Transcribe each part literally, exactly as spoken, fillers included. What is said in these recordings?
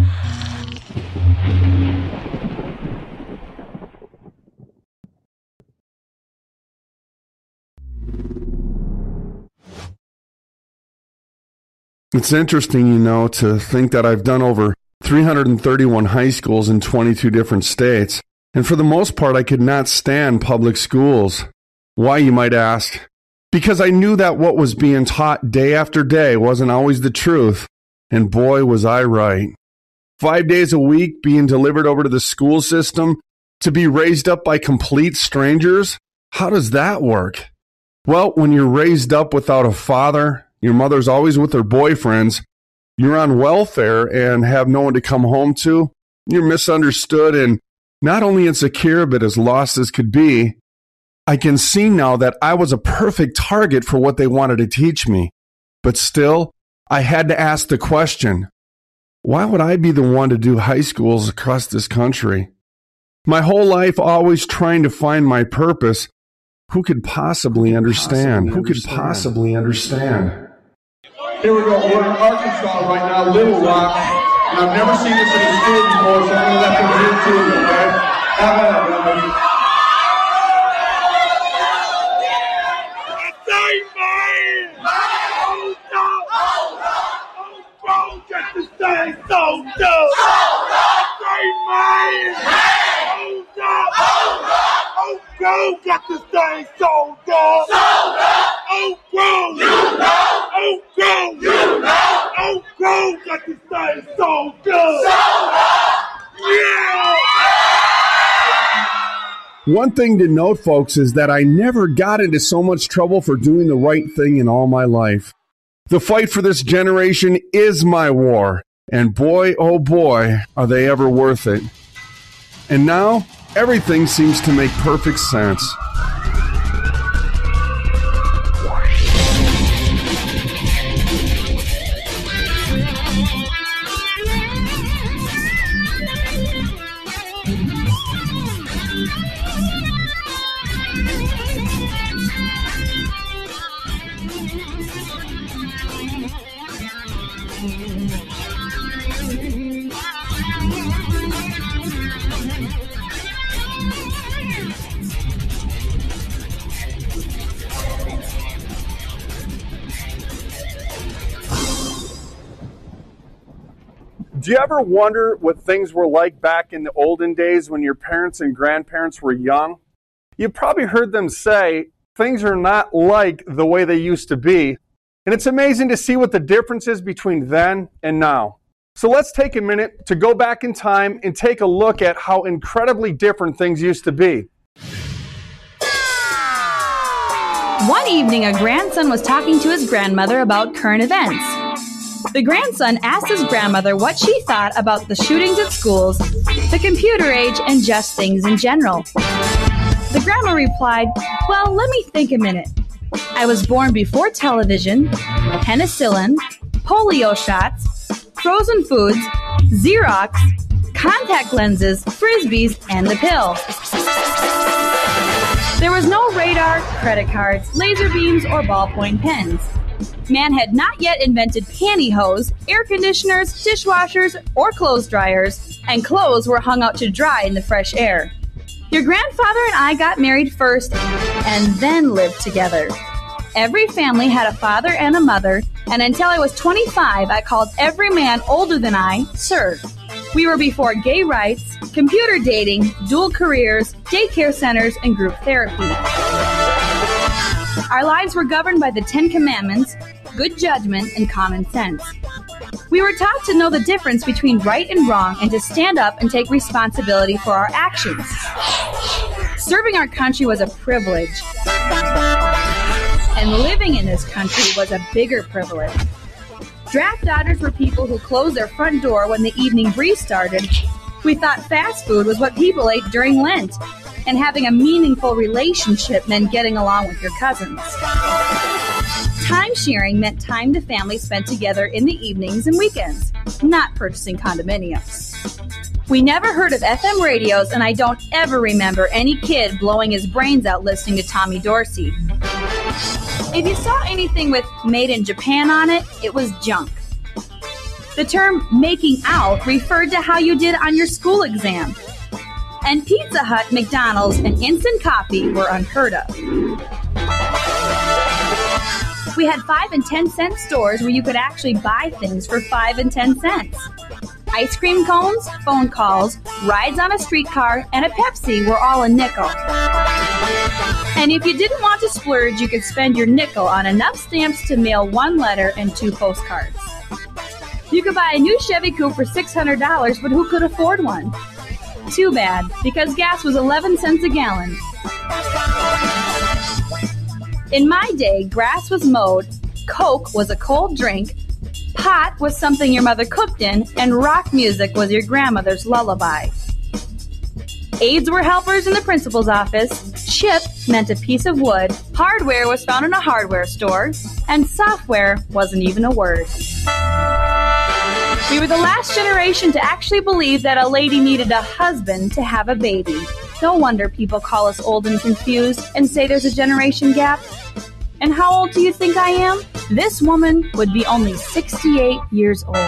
It's interesting, you know, to think that I've done over three hundred thirty-one high schools in twenty-two different states, and for the most part, I could not stand public schools. Why, you might ask? Because I knew that what was being taught day after day wasn't always the truth, and boy, was I right. Five days a week being delivered over to the school system to be raised up by complete strangers? How does that work? Well, when you're raised up without a father, your mother's always with her boyfriends, you're on welfare and have no one to come home to, you're misunderstood and not only insecure, but as lost as could be. I can see now that I was a perfect target for what they wanted to teach me. But still, I had to ask the question, why would I be the one to do high schools across this country? My whole life always trying to find my purpose. Who could possibly understand? Who could possibly understand? Here we go. We're in Arkansas right now, Little Rock, and I've never seen this in a school before, so I'm going to let them do it to you, okay? How about that, brother? Save me! Hold up! Hold up! Oh, bro, get this thing sold up! Save me! Hold up! Hold up! Oh, bro, get this thing sold up! Sold up! Oh, bro! You know! Oh, bro! You know! Oh, bro! Got this thing so good! So yeah! One thing to note, folks, is that I never got into so much trouble for doing the right thing in all my life. The fight for this generation is my war, and boy, oh boy, are they ever worth it. And now, everything seems to make perfect sense. Do you ever wonder what things were like back in the olden days when your parents and grandparents were young? You've probably heard them say things are not like the way they used to be. And it's amazing to see what the difference is between then and now. So let's take a minute to go back in time and take a look at how incredibly different things used to be. One evening, a grandson was talking to his grandmother about current events. The grandson asked his grandmother what she thought about the shootings at schools, the computer age, and just things in general. The grandma replied, "Well, let me think a minute. I was born before television, penicillin, polio shots, frozen foods, Xerox, contact lenses, frisbees, and the pill. There was no radar, credit cards, laser beams, or ballpoint pens. Man had not yet invented pantyhose, air conditioners, dishwashers, or clothes dryers, and clothes were hung out to dry in the fresh air. Your grandfather and I got married first and then lived together. Every family had a father and a mother, and until I was twenty-five, I called every man older than I, sir. We were before gay rights, computer dating, dual careers, daycare centers, and group therapy. Our lives were governed by the Ten Commandments, good judgment, and common sense. We were taught to know the difference between right and wrong and to stand up and take responsibility for our actions. Serving our country was a privilege, and living in this country was a bigger privilege. Draft dodgers were people who closed their front door when the evening breeze started. We thought fast food was what people ate during Lent, and having a meaningful relationship meant getting along with your cousins. Time sharing meant time the family spent together in the evenings and weekends, not purchasing condominiums. We never heard of F M radios, and I don't ever remember any kid blowing his brains out listening to Tommy Dorsey. If you saw anything with Made in Japan on it, it was junk. The term making out referred to how you did on your school exam. And Pizza Hut, McDonald's, and instant coffee were unheard of. We had five and ten cent stores where you could actually buy things for five and ten cents. Ice cream cones, phone calls, rides on a streetcar, and a Pepsi were all a nickel. And if you didn't want to splurge, you could spend your nickel on enough stamps to mail one letter and two postcards. You could buy a new Chevy Coupe for six hundred dollars, but who could afford one? Too bad, because gas was eleven cents a gallon. In my day, grass was mowed, Coke was a cold drink, pot was something your mother cooked in, and rock music was your grandmother's lullaby. Aides were helpers in the principal's office, chip meant a piece of wood, hardware was found in a hardware store, and software wasn't even a word. We were the last generation to actually believe that a lady needed a husband to have a baby. No wonder people call us old and confused and say there's a generation gap. And how old do you think I am? This woman would be only sixty-eight years old.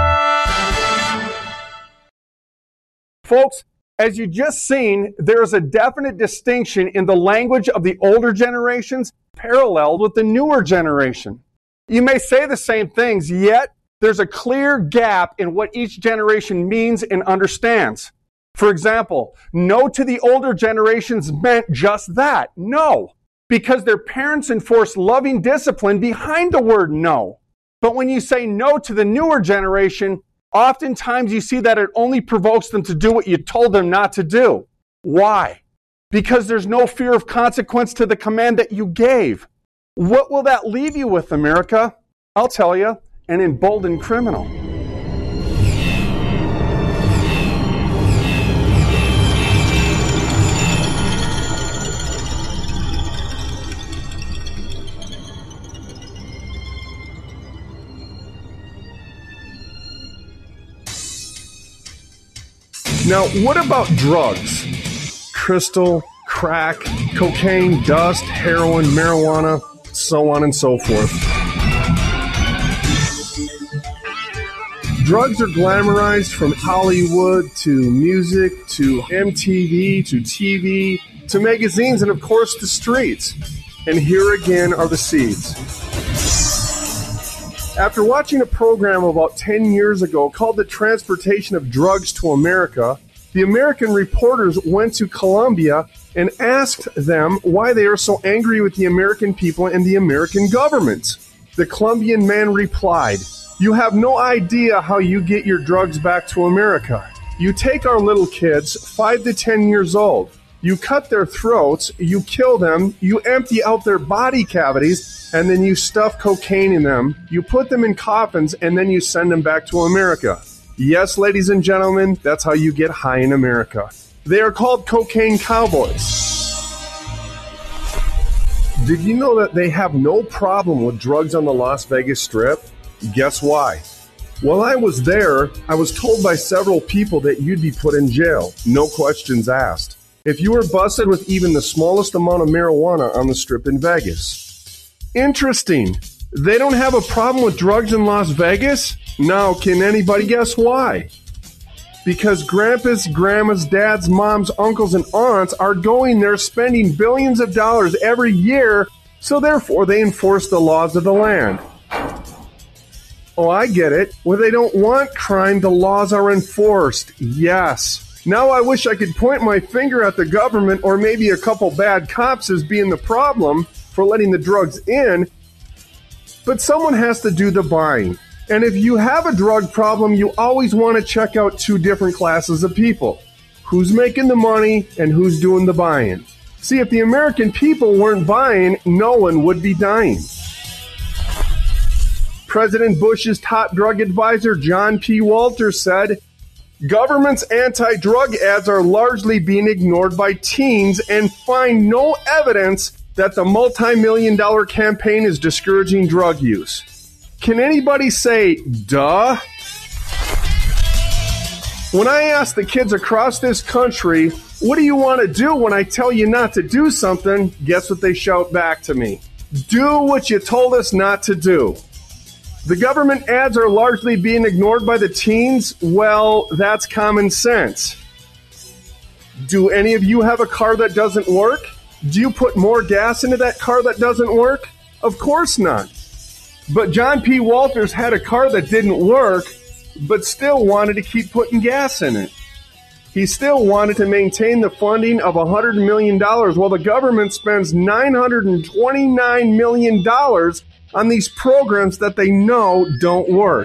Folks, as you just seen, there is a definite distinction in the language of the older generations paralleled with the newer generation. You may say the same things, yet there's a clear gap in what each generation means and understands. For example, no to the older generations meant just that, no, because their parents enforced loving discipline behind the word no. But when you say no to the newer generation, oftentimes you see that it only provokes them to do what you told them not to do. Why? Because there's no fear of consequence to the command that you gave. What will that leave you with, America? I'll tell you, an emboldened criminal. Now, what about drugs? Crystal, crack, cocaine, dust, heroin, marijuana, so on and so forth. Drugs are glamorized from Hollywood to music to M T V to T V to magazines and, of course, the streets. And here again are the seeds. After watching a program about ten years ago called The Transportation of Drugs to America, the American reporters went to Colombia and asked them why they are so angry with the American people and the American government. The Colombian man replied, "You have no idea how you get your drugs back to America. You take our little kids, five to ten years old. You cut their throats, you kill them, you empty out their body cavities, and then you stuff cocaine in them. You put them in coffins, and then you send them back to America." Yes, ladies and gentlemen, that's how you get high in America. They are called cocaine cowboys. Did you know that they have no problem with drugs on the Las Vegas Strip? Guess why? While I was there, I was told by several people that you'd be put in jail, no questions asked, if you were busted with even the smallest amount of marijuana on the Strip in Vegas. Interesting. They don't have a problem with drugs in Las Vegas? Now, can anybody guess why? Because grandpas, grandmas, dads, moms, uncles, and aunts are going there spending billions of dollars every year, so therefore they enforce the laws of the land. Oh, I get it. Where they don't want crime, the laws are enforced. Yes. Now I wish I could point my finger at the government or maybe a couple bad cops as being the problem for letting the drugs in, but someone has to do the buying. And if you have a drug problem, you always want to check out two different classes of people. Who's making the money and who's doing the buying. See, if the American people weren't buying, no one would be dying. President Bush's top drug advisor, John P. Walters, said, "Government's anti-drug ads are largely being ignored by teens and find no evidence that the multi-million dollar campaign is discouraging drug use." Can anybody say, duh? When I ask the kids across this country, what do you want to do when I tell you not to do something? Guess what they shout back to me? Do what you told us not to do. The government ads are largely being ignored by the teens. Well, that's common sense. Do any of you have a car that doesn't work? Do you put more gas into that car that doesn't work? Of course not. But John P. Walters had a car that didn't work, but still wanted to keep putting gas in it. He still wanted to maintain the funding of one hundred million dollars while the government spends nine hundred twenty-nine million dollars on these programs that they know don't work.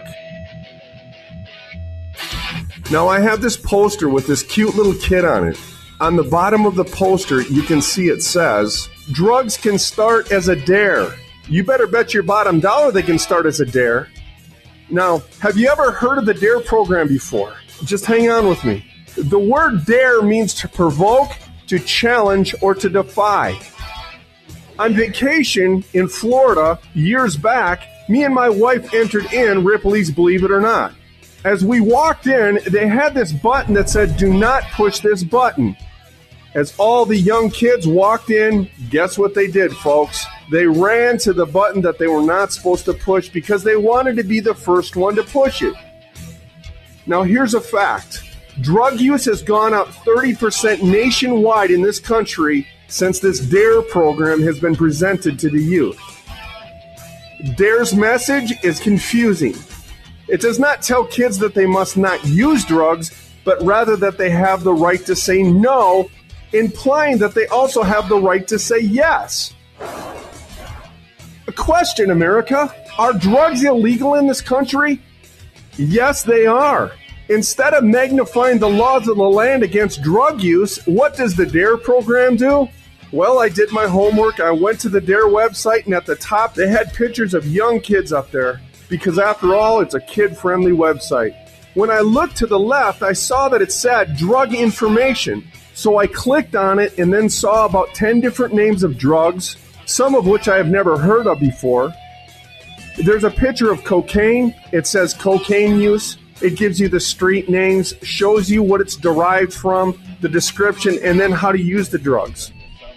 Now I have this poster with this cute little kid on it. On the bottom of the poster, you can see it says, drugs can start as a dare. You better bet your bottom dollar they can start as a dare. Now, have you ever heard of the DARE program before? Just hang on with me. The word dare means to provoke, to challenge, or to defy. On vacation in Florida years back, me and my wife entered in Ripley's Believe It or Not. As we walked in, they had this button that said, do not push this button. As all the young kids walked in, guess what they did, folks? They ran to the button that they were not supposed to push because they wanted to be the first one to push it. Now, here's a fact. Drug use has gone up thirty percent nationwide in this country since this DARE program has been presented to the youth. DARE's message is confusing. It does not tell kids that they must not use drugs, but rather that they have the right to say no, implying that they also have the right to say yes. A question, America. Are drugs illegal in this country? Yes, they are. Instead of magnifying the laws of the land against drug use, what does the DARE program do? Well, I did my homework. I went to the DARE website, and at the top, they had pictures of young kids up there, because after all, it's a kid-friendly website. When I looked to the left, I saw that it said drug information. So I clicked on it and then saw about ten different names of drugs, some of which I have never heard of before. There's a picture of cocaine. It says cocaine use. It gives you the street names, shows you what it's derived from, the description, and then how to use the drugs.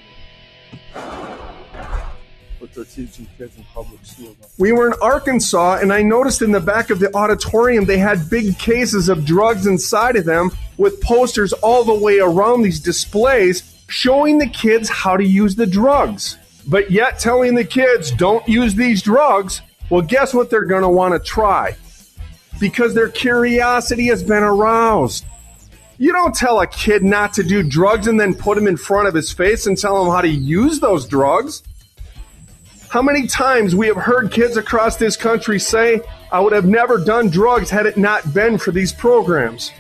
They're teaching kids in public schools. We were in Arkansas, and I noticed in the back of the auditorium they had big cases of drugs inside of them with posters all the way around these displays showing the kids how to use the drugs. But yet telling the kids, don't use these drugs, well, guess what they're going to want to try? Because their curiosity has been aroused. You don't tell a kid not to do drugs and then put him in front of his face and tell him how to use those drugs. How many times we have heard kids across this country say, I would have never done drugs had it not been for these programs.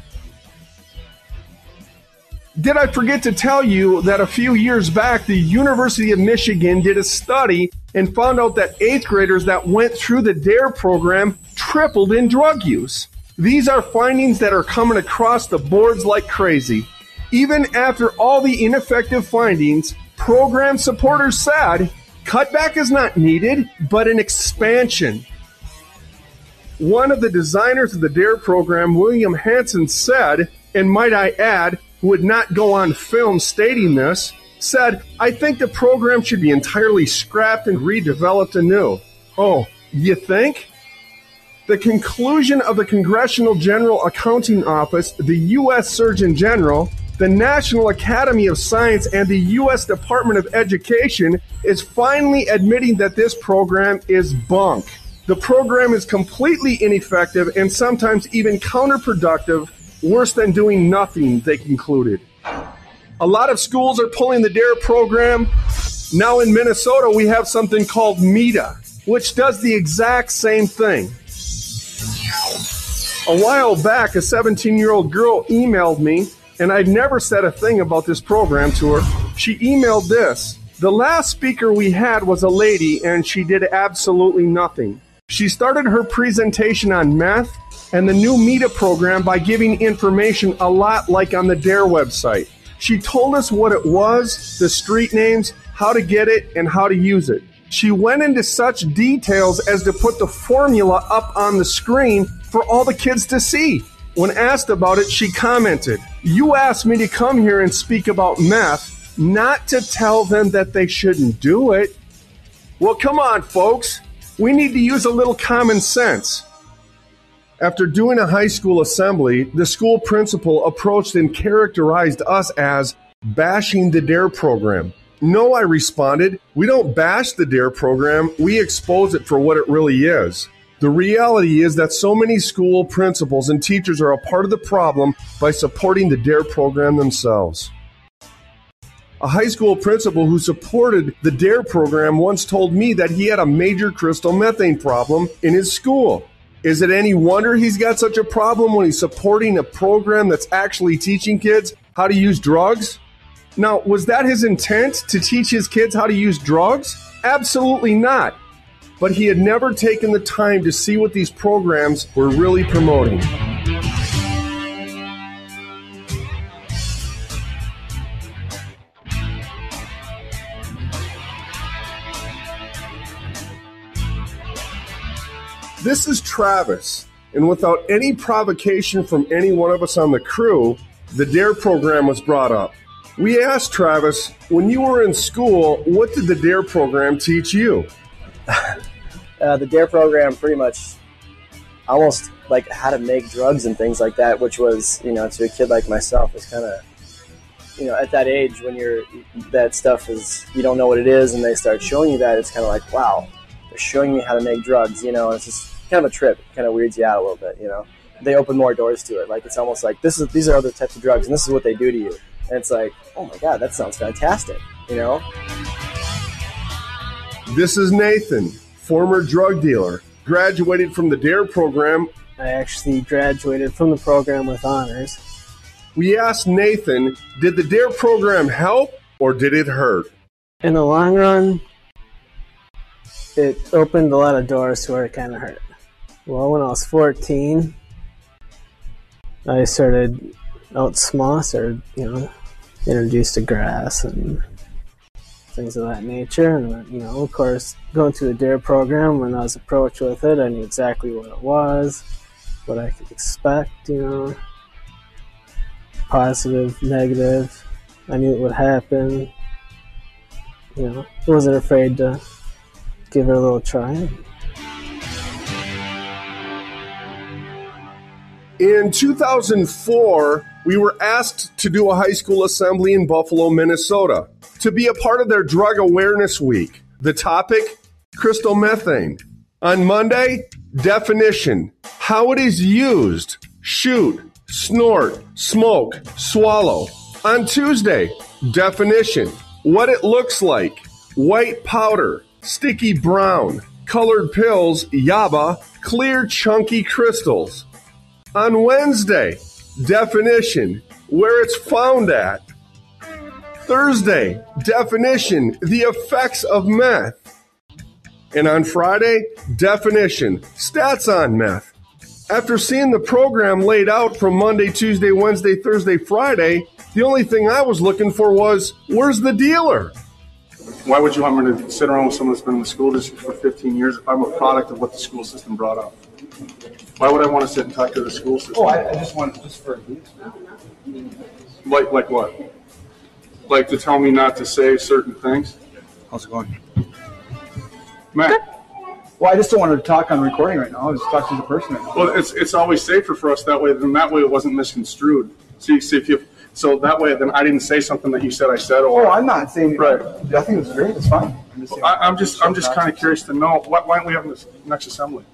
Did I forget to tell you that a few years back, the University of Michigan did a study and found out that eighth graders that went through the DARE program tripled in drug use? These are findings that are coming across the boards like crazy. Even after all the ineffective findings, program supporters said, cutback is not needed, but an expansion. One of the designers of the DARE program, William Hansen, said, and might I add, who would not go on film stating this, said, I think the program should be entirely scrapped and redeveloped anew. Oh, you think? The conclusion of the Congressional General Accounting Office, the U S Surgeon General, the National Academy of Science, and the U S Department of Education is finally admitting that this program is bunk. The program is completely ineffective and sometimes even counterproductive, worse than doing nothing, they concluded. A lot of schools are pulling the DARE program. Now in Minnesota, we have something called META, which does the exact same thing. A while back, a seventeen-year-old girl emailed me, and I'd never said a thing about this program to her. She emailed this. The last speaker we had was a lady, and she did absolutely nothing. She started her presentation on meth and the new META program by giving information a lot like on the DARE website. She told us what it was, the street names, how to get it, and how to use it. She went into such details as to put the formula up on the screen for all the kids to see. When asked about it, she commented, "You asked me to come here and speak about meth, not to tell them that they shouldn't do it." Well, come on, folks. We need to use a little common sense. After doing a high school assembly, the school principal approached and characterized us as bashing the DARE program. No, I responded, we don't bash the DARE program, we expose it for what it really is. The reality is that so many school principals and teachers are a part of the problem by supporting the DARE program themselves. A high school principal who supported the DARE program once told me that he had a major crystal methane problem in his school. Is it any wonder he's got such a problem when he's supporting a program that's actually teaching kids how to use drugs? Now, was that his intent, to teach his kids how to use drugs? Absolutely not. But he had never taken the time to see what these programs were really promoting. This is Travis, and without any provocation from any one of us on the crew, the DARE program was brought up. We asked Travis, when you were in school, what did the DARE program teach you? uh, the DARE program pretty much almost like how to make drugs and things like that, which was, you know, to a kid like myself, is kind of, you know, at that age when you're, that stuff is, you don't know what it is, and they start showing you that, it's kind of like, wow, they're showing me how to make drugs, you know, and it's just kind of a trip. It kind of weirds you out a little bit, you know. They open more doors to it. Like, it's almost like, this is these are other types of drugs, and this is what they do to you. And it's like, oh my God, that sounds fantastic, you know? This is Nathan, former drug dealer, graduated from the DARE program. I actually graduated from the program with honors. We asked Nathan, did the DARE program help or did it hurt? In the long run, it opened a lot of doors to where it kind of hurt. Well, when I was fourteen, I started out small, started, you know, introduced to grass and things of that nature. And, you know, of course, going through the DARE program, when I was approached with it, I knew exactly what it was, what I could expect, you know, positive, negative. I knew it would happen. You know, I wasn't afraid to give it a little try. In two thousand four, we were asked to do a high school assembly in Buffalo, Minnesota, to be a part of their Drug Awareness Week. The topic, crystal methane. On Monday, definition, how it is used, shoot, snort, smoke, swallow. On Tuesday, definition, what it looks like, white powder, sticky brown, colored pills, yaba, clear chunky crystals. On Wednesday, definition, where it's found at. Thursday, definition, the effects of meth. And on Friday, definition, stats on meth. After seeing the program laid out from Monday, Tuesday, Wednesday, Thursday, Friday, the only thing I was looking for was, where's the dealer? Why would you want me to sit around with someone that's been in the school district for fifteen years if I'm a product of what the school system brought up? Why would I want to sit and talk to the school system? Oh, I, I just want just for Like, like what? Like to tell me not to say certain things? How's it going? Matt. Well, I just don't want to talk on recording right now. I just talk to the person right now. Well, it's it's always safer for us that way. Then that way it wasn't misconstrued. See, see if you. So that way, then I didn't say something that you said I said. Or, oh, I'm not saying. Right. I think it's great. It's fine. I'm just, I, I'm just, I'm just kind of curious to know why, why aren't we having this next assembly?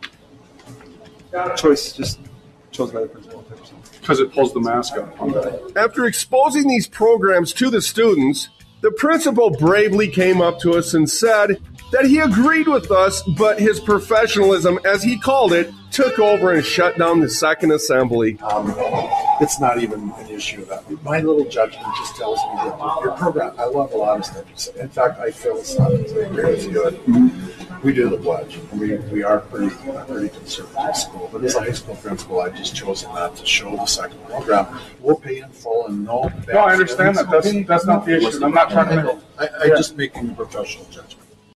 Choice just chose by the principal. Because it pulls the mask up. After exposing these programs to the students, the principal bravely came up to us and said that he agreed with us, but his professionalism, as he called it, took over and shut down the second assembly. Um, it's not even an issue of that. My little judgment just tells me that your program, I love a lot of stuff. In fact, I philosophically agree with you. And we do the pledge. We we are pretty a pretty conservative school. But as a high school principal, I've just chosen not to show the second program. We'll pay in full and no. No, I understand that. That's that's not the issue. I'm not trying to make. I, I yeah. just making a professional judgment.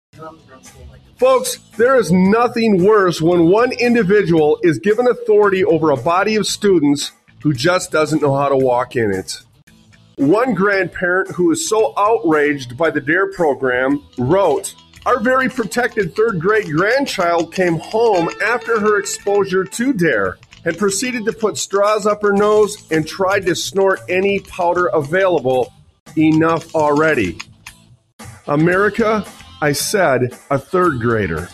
Folks, there is nothing worse when one individual is given authority over a body of students who just doesn't know how to walk in it. One grandparent who is so outraged by the DARE program wrote, Our very protected third grade grandchild came home after her exposure to DARE and proceeded to put straws up her nose and tried to snort any powder available. Enough already. America, I said, a third grader.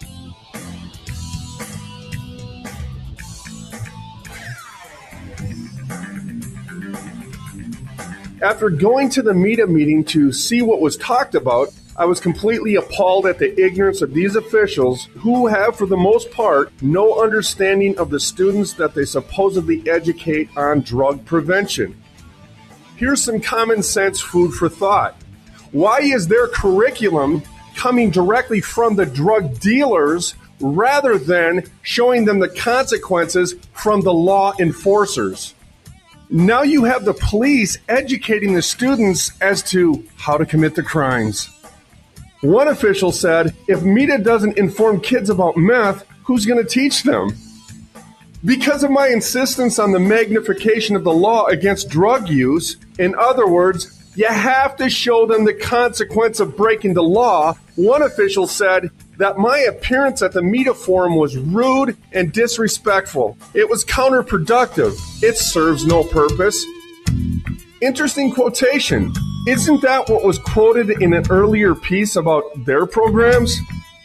After going to the MEDA meeting to see what was talked about, I was completely appalled at the ignorance of these officials who have, for the most part, no understanding of the students that they supposedly educate on drug prevention. Here's some common sense food for thought. Why is their curriculum coming directly from the drug dealers rather than showing them the consequences from the law enforcers? Now you have the police educating the students as to how to commit the crimes. One official said, if MEDA doesn't inform kids about meth, who's going to teach them? Because of my insistence on the magnification of the law against drug use, in other words, you have to show them the consequence of breaking the law, one official said that my appearance at the MEDA forum was rude and disrespectful. It was counterproductive. It serves no purpose. Interesting quotation. Isn't that what was quoted in an earlier piece about their programs?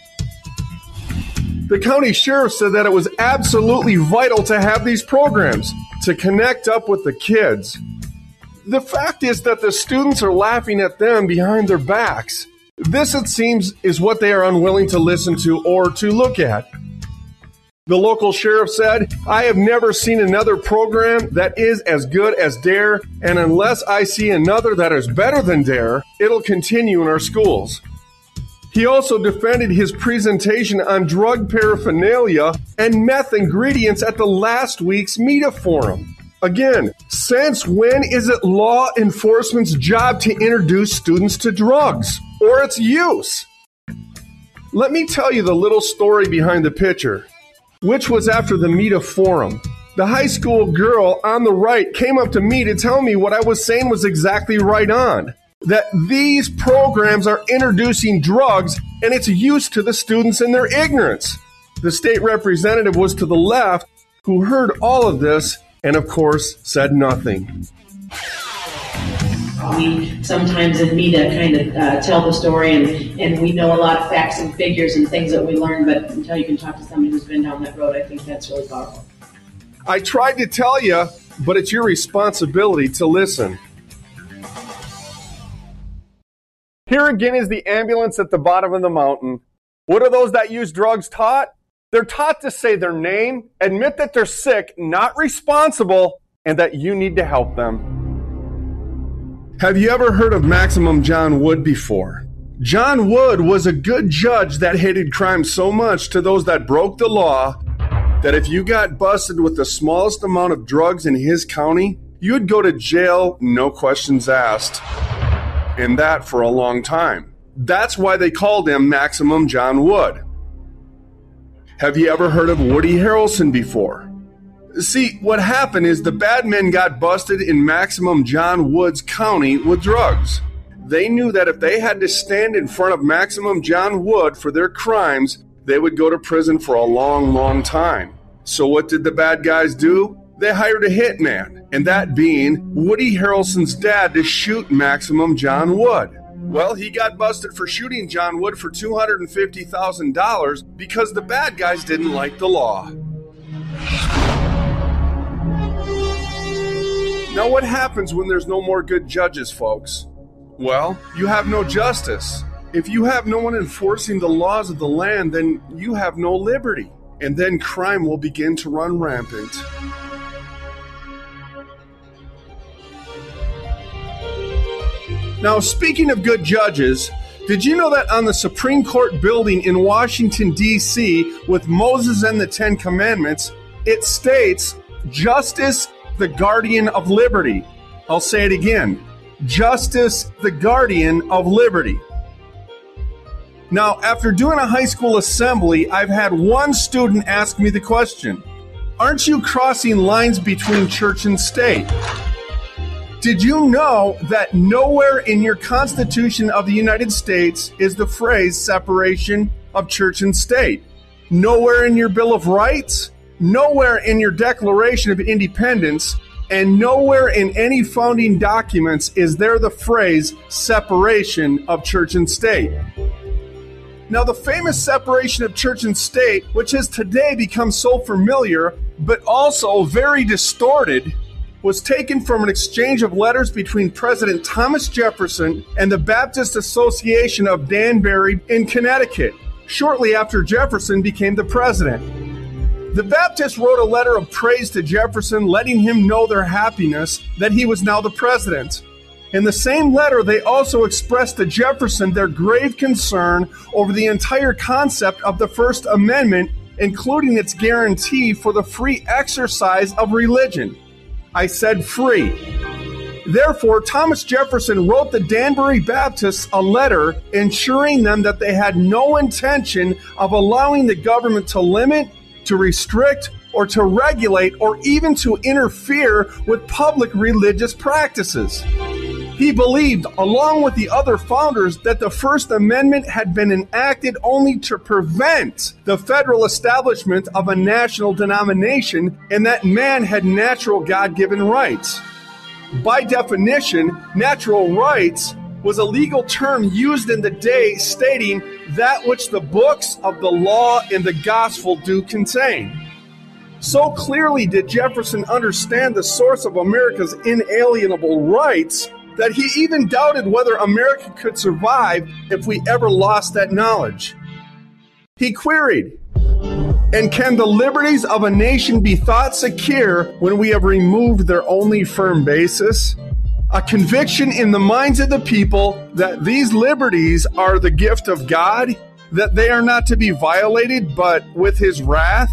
The county sheriff said that it was absolutely vital to have these programs to connect up with the kids. The fact is that the students are laughing at them behind their backs. This, it seems, is what they are unwilling to listen to or to look at. The local sheriff said, I have never seen another program that is as good as DARE, and unless I see another that is better than DARE, it'll continue in our schools. He also defended his presentation on drug paraphernalia and meth ingredients at the last week's MEDA forum. Again, since when is it law enforcement's job to introduce students to drugs or its use? Let me tell you the little story behind the picture, which was after the MEDA forum. The high school girl on the right came up to me to tell me what I was saying was exactly right on, that these programs are introducing drugs and its use to the students in their ignorance. The state representative was to the left, who heard all of this and, of course, said nothing. We sometimes in MEDA kind of uh, tell the story, and, and we know a lot of facts and figures and things that we learn, but until you can talk to somebody who's been down that road, I think that's really powerful. I tried to tell you, but it's your responsibility to listen. Here again is the ambulance at the bottom of the mountain. What are those that use drugs taught? They're taught to say their name, admit that they're sick, not responsible, and that you need to help them. Have you ever heard of Maximum John Wood before? John Wood was a good judge that hated crime so much to those that broke the law that if you got busted with the smallest amount of drugs in his county, you'd go to jail, no questions asked. And that for a long time. That's why they called him Maximum John Wood. Have you ever heard of Woody Harrelson before? See, what happened is the bad men got busted in Maximum John Wood's county with drugs. They knew that if they had to stand in front of Maximum John Wood for their crimes, they would go to prison for a long, long time. So what did the bad guys do? They hired a hitman, and that being Woody Harrelson's dad to shoot Maximum John Wood. Well, he got busted for shooting John Wood for two hundred fifty thousand dollars because the bad guys didn't like the law. Now, what happens when there's no more good judges, folks? Well, you have no justice. If you have no one enforcing the laws of the land, then you have no liberty. And then crime will begin to run rampant. Now, speaking of good judges, did you know that on the Supreme Court building in Washington, D C, with Moses and the Ten Commandments, it states, Justice, the Guardian of Liberty. I'll say it again. Justice, the Guardian of Liberty. Now, after doing a high school assembly, I've had one student ask me the question, aren't you crossing lines between church and state? Did you know that nowhere in your Constitution of the United States is the phrase separation of church and state? Nowhere in your Bill of Rights, nowhere in your Declaration of Independence, and nowhere in any founding documents is there the phrase separation of church and state. Now, the famous separation of church and state, which has today become so familiar, but also very distorted, was taken from an exchange of letters between President Thomas Jefferson and the Baptist Association of Danbury in Connecticut, shortly after Jefferson became the president. The Baptists wrote a letter of praise to Jefferson, letting him know their happiness that he was now the president. In the same letter, they also expressed to Jefferson their grave concern over the entire concept of the First Amendment, including its guarantee for the free exercise of religion. I said free. Therefore, Thomas Jefferson wrote the Danbury Baptists a letter ensuring them that they had no intention of allowing the government to limit, to restrict, or to regulate, or even to interfere with public religious practices. He believed, along with the other founders, that the First Amendment had been enacted only to prevent the federal establishment of a national denomination and that man had natural God-given rights. By definition, natural rights was a legal term used in the day stating that which the books of the law and the gospel do contain. So clearly did Jefferson understand the source of America's inalienable rights that he even doubted whether America could survive if we ever lost that knowledge. He queried, "And can the liberties of a nation be thought secure when we have removed their only firm basis? A conviction in the minds of the people that these liberties are the gift of God, that they are not to be violated but with his wrath?"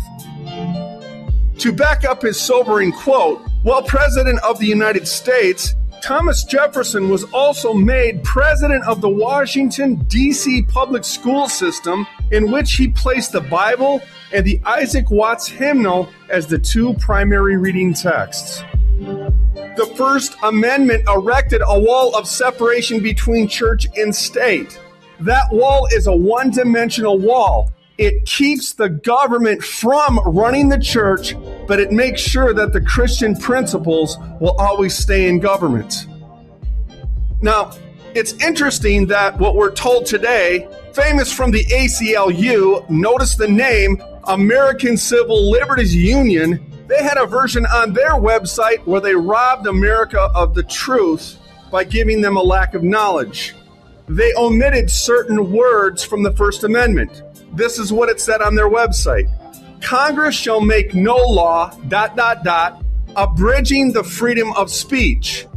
To back up his sobering quote, while President of the United States, Thomas Jefferson was also made president of the Washington, D C public school system, in which he placed the Bible and the Isaac Watts hymnal as the two primary reading texts. The First Amendment erected a wall of separation between church and state. That wall is a one-dimensional wall. It keeps the government from running the church, but it makes sure that the Christian principles will always stay in government. Now, it's interesting that what we're told today, famous from the A C L U, notice the name, American Civil Liberties Union, they had a version on their website where they robbed America of the truth by giving them a lack of knowledge. They omitted certain words from the First Amendment. This is what it said on their website. Congress shall make no law, dot, dot, dot, abridging the freedom of speech.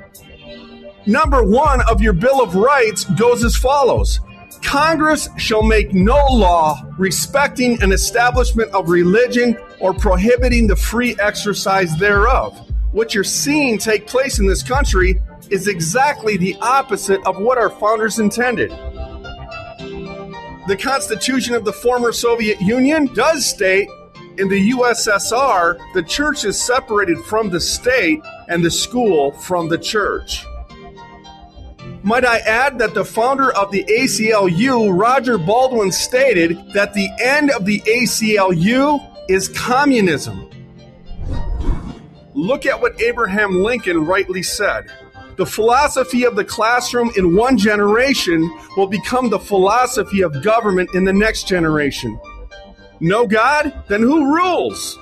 Number one of your Bill of Rights goes as follows. Congress shall make no law respecting an establishment of religion or prohibiting the free exercise thereof. What you're seeing take place in this country is exactly the opposite of what our founders intended. The Constitution of the former Soviet Union does state in the U S S R the church is separated from the state and the school from the church. Might I add that the founder of the A C L U, Roger Baldwin, stated that the end of the A C L U is communism. Look at what Abraham Lincoln rightly said. The philosophy of the classroom in one generation will become the philosophy of government in the next generation. No God? Then who rules?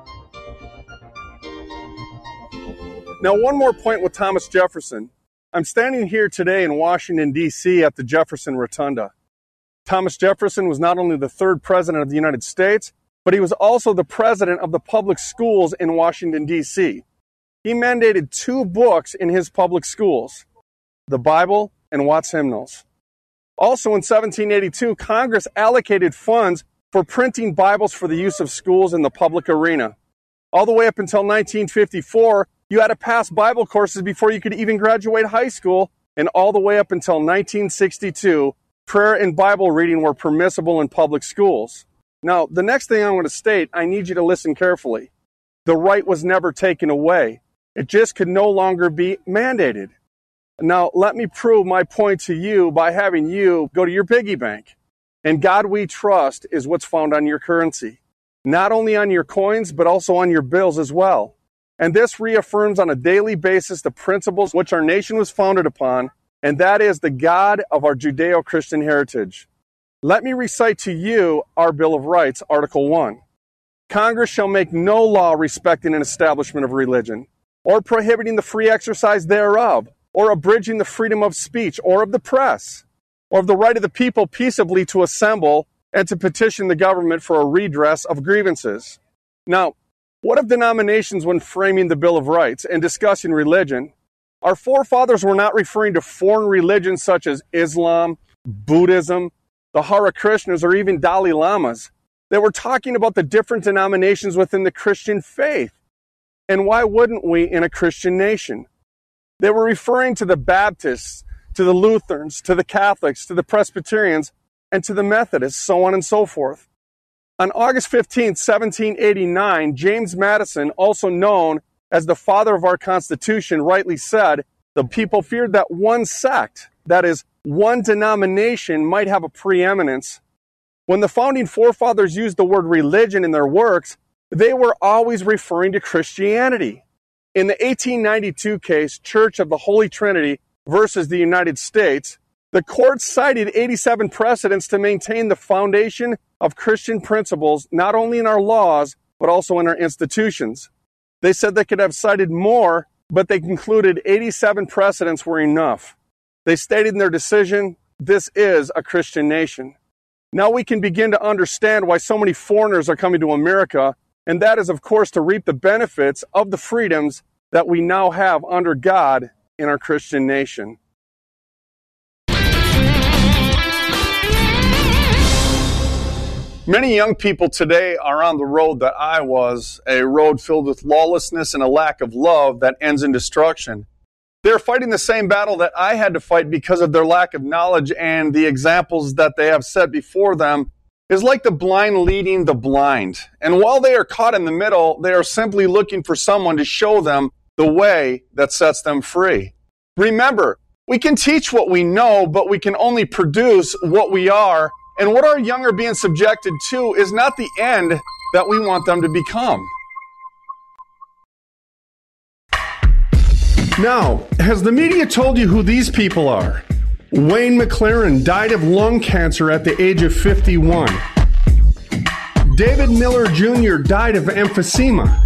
Now, one more point with Thomas Jefferson. I'm standing here today in Washington, D C at the Jefferson Rotunda. Thomas Jefferson was not only the third president of the United States, but he was also the president of the public schools in Washington, D C He mandated two books in his public schools, the Bible and Watts hymnals. Also in seventeen eighty-two, Congress allocated funds for printing Bibles for the use of schools in the public arena. All the way up until nineteen fifty-four, you had to pass Bible courses before you could even graduate high school, and all the way up until nineteen sixty-two, prayer and Bible reading were permissible in public schools. Now, the next thing I'm going to state, I need you to listen carefully. The right was never taken away. It just could no longer be mandated. Now, let me prove my point to you by having you go to your piggy bank. And God we trust is what's found on your currency. Not only on your coins, but also on your bills as well. And this reaffirms on a daily basis the principles which our nation was founded upon, and that is the God of our Judeo-Christian heritage. Let me recite to you our Bill of Rights, Article one. Congress shall make no law respecting an establishment of religion, or prohibiting the free exercise thereof, or abridging the freedom of speech or of the press, or of the right of the people peaceably to assemble and to petition the government for a redress of grievances. Now, what of denominations when framing the Bill of Rights and discussing religion? Our forefathers were not referring to foreign religions such as Islam, Buddhism, the Hare Krishnas, or even Dalai Lamas. They were talking about the different denominations within the Christian faith. And why wouldn't we in a Christian nation? They were referring to the Baptists, to the Lutherans, to the Catholics, to the Presbyterians, and to the Methodists, so on and so forth. On August fifteenth, seventeen eighty-nine, James Madison, also known as the father of our Constitution, rightly said, the people feared that one sect, that is, one denomination, might have a preeminence. When the founding forefathers used the word religion in their works, they were always referring to Christianity. In the eighteen ninety-two case, Church of the Holy Trinity versus the United States, the court cited eighty-seven precedents to maintain the foundation of Christian principles, not only in our laws, but also in our institutions. They said they could have cited more, but they concluded eighty-seven precedents were enough. They stated in their decision, this is a Christian nation. Now we can begin to understand why so many foreigners are coming to America, and that is, of course, to reap the benefits of the freedoms that we now have under God in our Christian nation. Many young people today are on the road that I was, a road filled with lawlessness and a lack of love that ends in destruction. They're fighting the same battle that I had to fight because of their lack of knowledge, and the examples that they have set before them is like the blind leading the blind. And while they are caught in the middle, they are simply looking for someone to show them the way that sets them free. Remember, we can teach what we know, but we can only produce what we are. And what our young are being subjected to is not the end that we want them to become. Now, has the media told you who these people are? Wayne McLaren died of lung cancer at the age of fifty-one. David Miller Junior died of emphysema.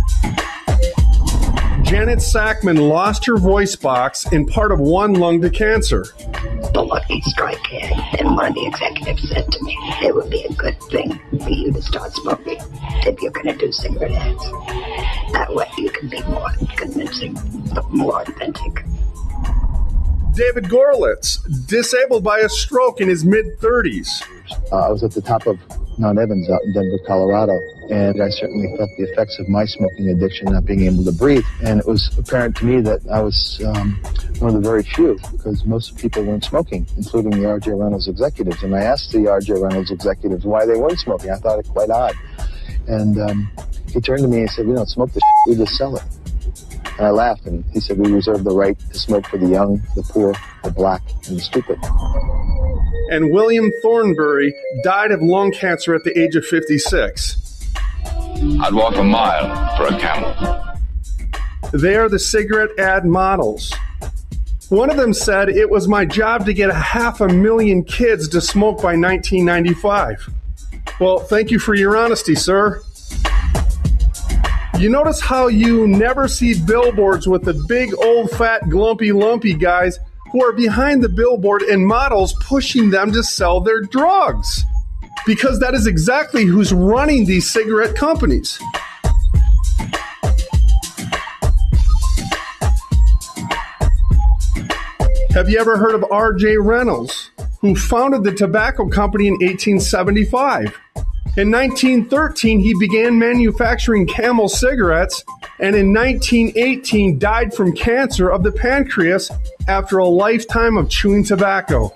Janet Sackman lost her voice box in part of one lung to cancer. The Lucky Strike Kid, and one of the executives said to me, it would be a good thing for you to start smoking if you're going to do cigarette ads. That way you can be more convincing, more authentic. David Gorlitz, disabled by a stroke in his mid-thirties. Uh, I was at the top of Mount Evans out in Denver, Colorado, and I certainly felt the effects of my smoking addiction, not being able to breathe. And it was apparent to me that I was um, one of the very few, because most people weren't smoking, including the R J Reynolds executives. And I asked the R J Reynolds executives why they weren't smoking. I thought it quite odd. And um, he turned to me and said, we don't smoke the shit, we just sell it. And I laughed, and he said, we reserve the right to smoke for the young, the poor, the black, and the stupid. And William Thornbury died of lung cancer at the age of fifty-six. I'd walk a mile for a camel. They are the cigarette ad models. One of them said, it was my job to get a half a million kids to smoke by nineteen ninety-five. Well, thank you for your honesty, sir. You notice how you never see billboards with the big, old, fat, glumpy, lumpy guys who are behind the billboard and models pushing them to sell their drugs. Because that is exactly who's running these cigarette companies. Have you ever heard of R J Reynolds, who founded the tobacco company in eighteen seventy-five? In nineteen thirteen, he began manufacturing Camel cigarettes, and in nineteen eighteen died from cancer of the pancreas after a lifetime of chewing tobacco.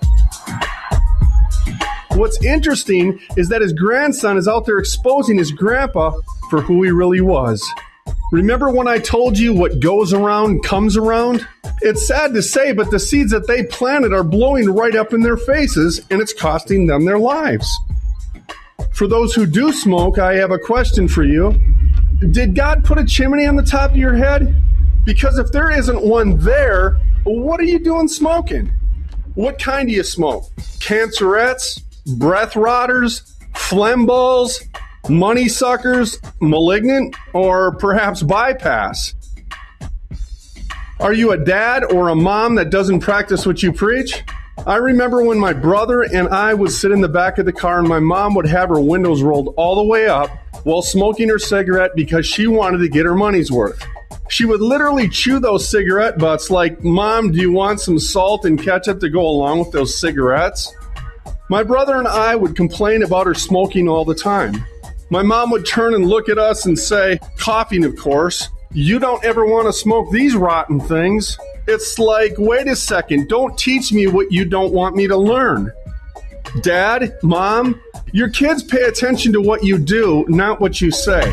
What's interesting is that his grandson is out there exposing his grandpa for who he really was. Remember when I told you what goes around comes around? It's sad to say, but the seeds that they planted are blowing right up in their faces, and it's costing them their lives. For those who do smoke, I have a question for you. Did God put a chimney on the top of your head? Because if there isn't one there, what are you doing smoking? What kind do you smoke? Cancerettes? Breath rotters? Phlegm balls? Money suckers? Malignant? Or perhaps bypass? Are you a dad or a mom that doesn't practice what you preach? I remember when my brother and I would sit in the back of the car and my mom would have her windows rolled all the way up while smoking her cigarette because she wanted to get her money's worth. She would literally chew those cigarette butts like, "Mom, do you want some salt and ketchup to go along with those cigarettes?" My brother and I would complain about her smoking all the time. My mom would turn and look at us and say, coughing of course, "You don't ever want to smoke these rotten things." It's like, wait a second, don't teach me what you don't want me to learn. Dad, Mom, your kids pay attention to what you do, not what you say.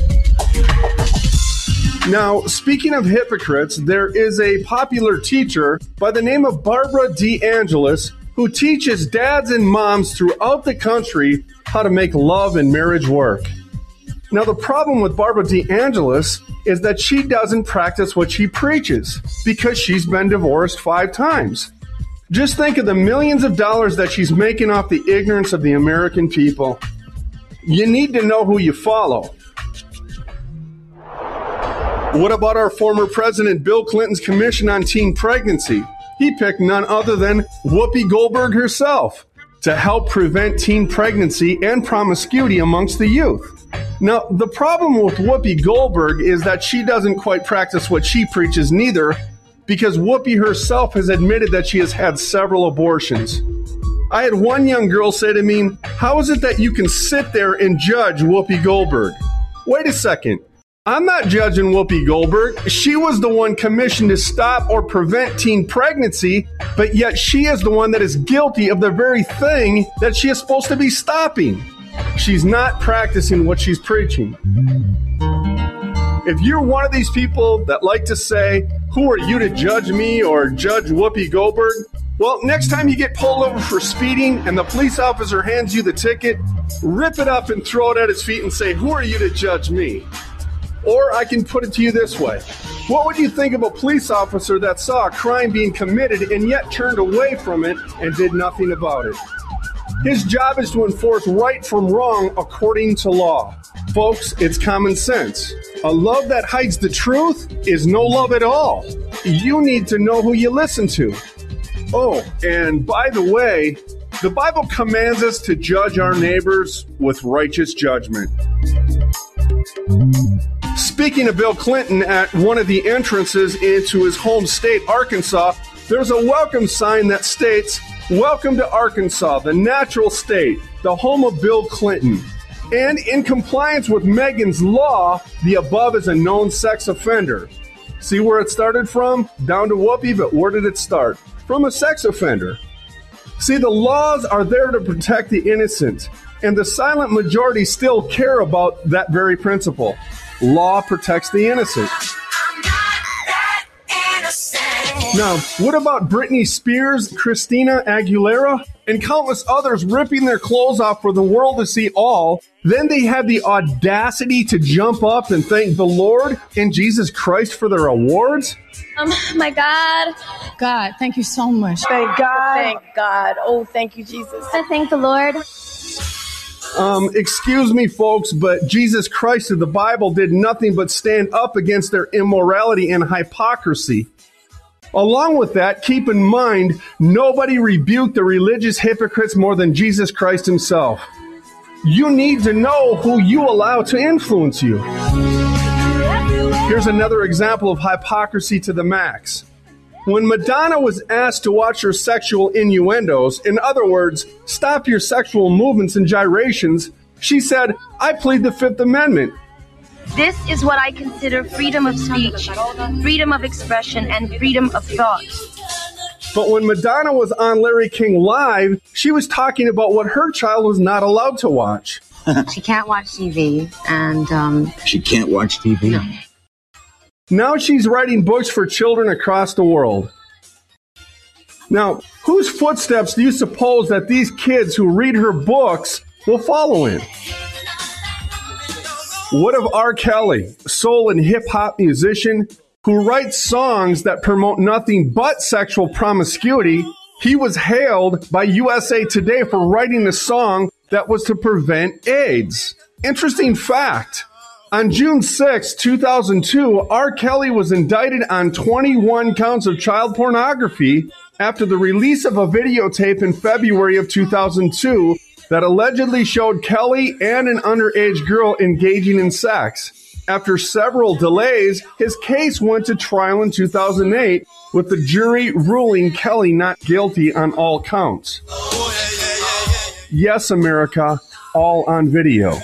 Now, speaking of hypocrites, there is a popular teacher by the name of Barbara DeAngelis who teaches dads and moms throughout the country how to make love and marriage work. Now, the problem with Barbara DeAngelis is that she doesn't practice what she preaches because she's been divorced five times. Just think of the millions of dollars that she's making off the ignorance of the American people. You need to know who you follow. What about our former president Bill Clinton's Commission on Teen Pregnancy? He picked none other than Whoopi Goldberg herself to help prevent teen pregnancy and promiscuity amongst the youth. Now, the problem with Whoopi Goldberg is that she doesn't quite practice what she preaches neither, because Whoopi herself has admitted that she has had several abortions. I had one young girl say to me, "How is it that you can sit there and judge Whoopi Goldberg?" Wait a second. I'm not judging Whoopi Goldberg. She was the one commissioned to stop or prevent teen pregnancy, but yet she is the one that is guilty of the very thing that she is supposed to be stopping. She's not practicing what she's preaching. If you're one of these people that like to say, "Who are you to judge me or judge Whoopi Goldberg?" Well, next time you get pulled over for speeding and the police officer hands you the ticket, rip it up and throw it at his feet and say, "Who are you to judge me?" Or I can put it to you this way. What would you think of a police officer that saw a crime being committed and yet turned away from it and did nothing about it? His job is to enforce right from wrong according to law. Folks, it's common sense. A love that hides the truth is no love at all. You need to know who you listen to. Oh, and by the way, the Bible commands us to judge our neighbors with righteous judgment. Speaking of Bill Clinton, at one of the entrances into his home state, Arkansas, there's a welcome sign that states, "Welcome to Arkansas, the natural state, the home of Bill Clinton." And in compliance with Megan's law, the above is a known sex offender. See where it started from? Down to Whoopi, but where did it start? From a sex offender. See, the laws are there to protect the innocent, and the silent majority still care about that very principle. Law protects the innocent. Now, what about Britney Spears, Christina Aguilera, and countless others ripping their clothes off for the world to see all? Then they have the audacity to jump up and thank the Lord and Jesus Christ for their awards? Um, my God. God, thank you so much. Thank God. Thank God. Oh, thank you, Jesus. I thank the Lord. Um, excuse me, folks, but Jesus Christ of the Bible did nothing but stand up against their immorality and hypocrisy. Along with that, keep in mind, nobody rebuked the religious hypocrites more than Jesus Christ himself. You need to know who you allow to influence you. Here's another example of hypocrisy to the max. When Madonna was asked to watch her sexual innuendos, in other words, stop your sexual movements and gyrations, she said, "I plead the Fifth Amendment." This is what I consider freedom of speech, freedom of expression, and freedom of thought. But when Madonna was on Larry King Live, she was talking about what her child was not allowed to watch. She can't watch T V, and um, she can't watch T V. No. Now she's writing books for children across the world. Now, whose footsteps do you suppose that these kids who read her books will follow in? What of R. Kelly, soul and hip-hop musician who writes songs that promote nothing but sexual promiscuity? He was hailed by U S A Today for writing a song that was to prevent AIDS. Interesting fact. On June sixth, two thousand two, R. Kelly was indicted on twenty-one counts of child pornography after the release of a videotape in February of two thousand two that allegedly showed Kelly and an underage girl engaging in sex. After several delays, his case went to trial in two thousand eight, with the jury ruling Kelly not guilty on all counts. Yes, America, all on video.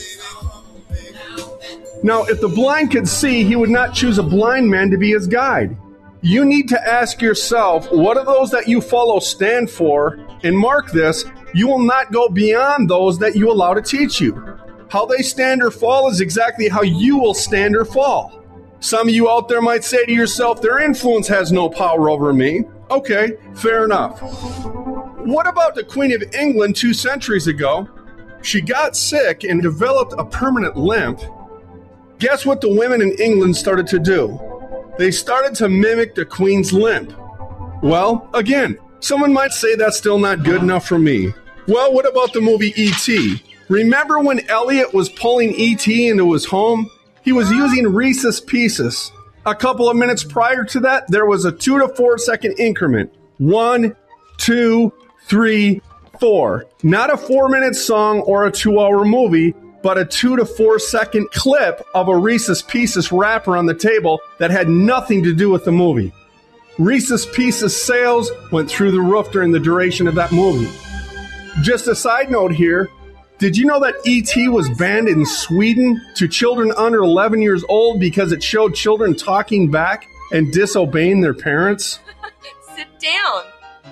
Now, if the blind could see, he would not choose a blind man to be his guide. You need to ask yourself, what do those that you follow stand for? And mark this, you will not go beyond those that you allow to teach you. How they stand or fall is exactly how you will stand or fall. Some of you out there might say to yourself, their influence has no power over me. Okay, fair enough. What about the Queen of England two centuries ago? She got sick and developed a permanent limp. Guess what the women in England started to do? They started to mimic the Queen's limp. Well, again, someone might say that's still not good enough for me. Well, what about the movie E T? Remember when Elliot was pulling E T into his home? He was using Reese's Pieces. A couple of minutes prior to that, there was a two to four second increment. One, two, three, four. Not a four minute song or a two hour movie, but a two to four second clip of a Reese's Pieces wrapper on the table that had nothing to do with the movie. Reese's Pieces sales went through the roof during the duration of that movie. Just a side note here, did you know that E T was banned in Sweden to children under eleven years old because it showed children talking back and disobeying their parents? Sit down.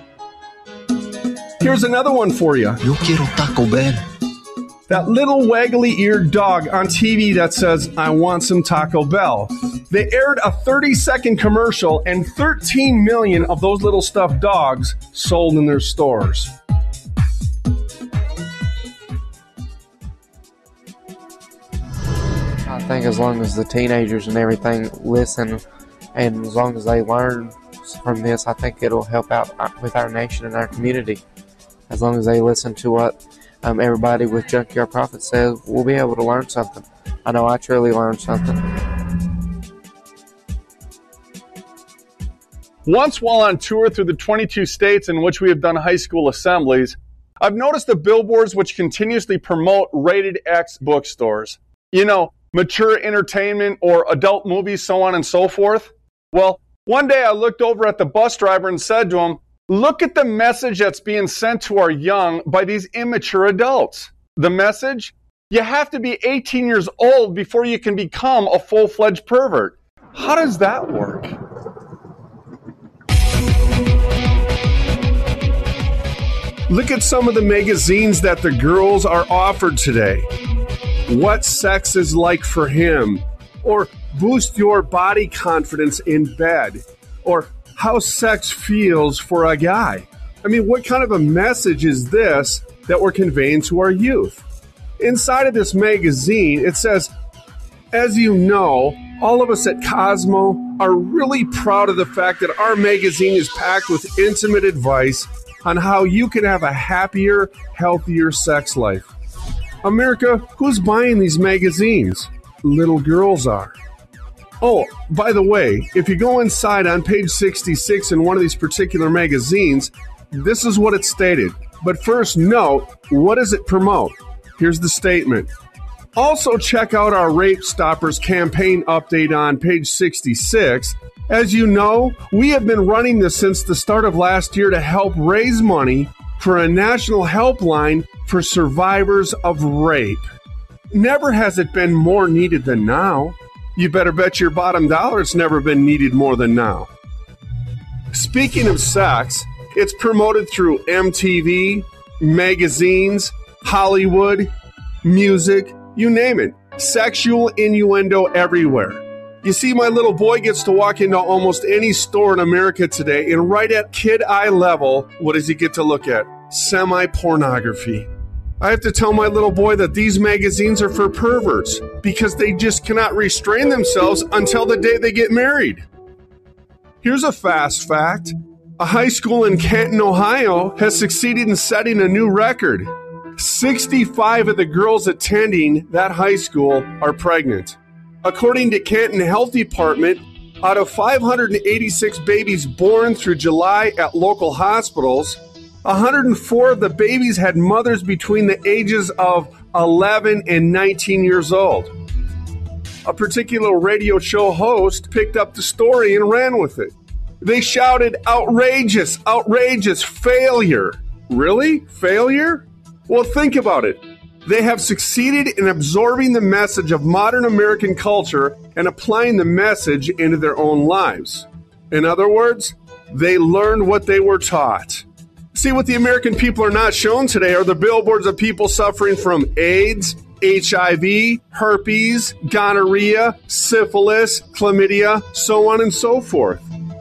Here's another one for you. Yo quiero Taco Bell. That little waggly-eared dog on T V that says, I want some Taco Bell. They aired a thirty second commercial and thirteen million of those little stuffed dogs sold in their stores. I think as long as the teenagers and everything listen, and as long as they learn from this, I think it'll help out with our nation and our community. As long as they listen to what um, everybody with Junkyard Prophet says, we'll be able to learn something. I know I truly learned something. Once while on tour through the twenty-two states in which we have done high school assemblies, I've noticed the billboards which continuously promote rated X bookstores. You know, mature entertainment or adult movies, so on and so forth. Well, one day I looked over at the bus driver and said to him, look at the message that's being sent to our young by these immature adults. The message? You have to be eighteen years old before you can become a full-fledged pervert. How does that work? Look at some of the magazines that the girls are offered today. What sex is like for him, or boost your body confidence in bed, or how sex feels for a guy. I mean, what kind of a message is this that we're conveying to our youth? Inside of this magazine, it says, as you know, all of us at Cosmo are really proud of the fact that our magazine is packed with intimate advice on how you can have a happier, healthier sex life. America, who's buying these magazines? Little girls are. Oh, by the way, if you go inside on page sixty-six in one of these particular magazines, this is what it stated. But first, note, what does it promote? Here's the statement. Also, check out our Rape Stoppers campaign update on page sixty-six. As you know, we have been running this since the start of last year to help raise money for a national helpline for survivors of rape. Never has it been more needed than now. You better bet your bottom dollar it's never been needed more than now. Speaking of sex, it's promoted through M T V, magazines, Hollywood, music, you name it. Sexual innuendo everywhere. You see, my little boy gets to walk into almost any store in America today, and right at kid eye level, what does he get to look at? Semi-pornography. I have to tell my little boy that these magazines are for perverts because they just cannot restrain themselves until the day they get married. Here's a fast fact. A high school in Canton, Ohio has succeeded in setting a new record. sixty-five of the girls attending that high school are pregnant. According to Canton Health Department, out of five hundred eighty-six babies born through July at local hospitals, one hundred four of the babies had mothers between the ages of eleven and nineteen years old. A particular radio show host picked up the story and ran with it. They shouted, "Outrageous, outrageous, failure." Really? Failure? Well, think about it. They have succeeded in absorbing the message of modern American culture and applying the message into their own lives. In other words, they learned what they were taught. See, what the American people are not shown today are the billboards of people suffering from AIDS, H I V, herpes, gonorrhea, syphilis, chlamydia, so on and so forth.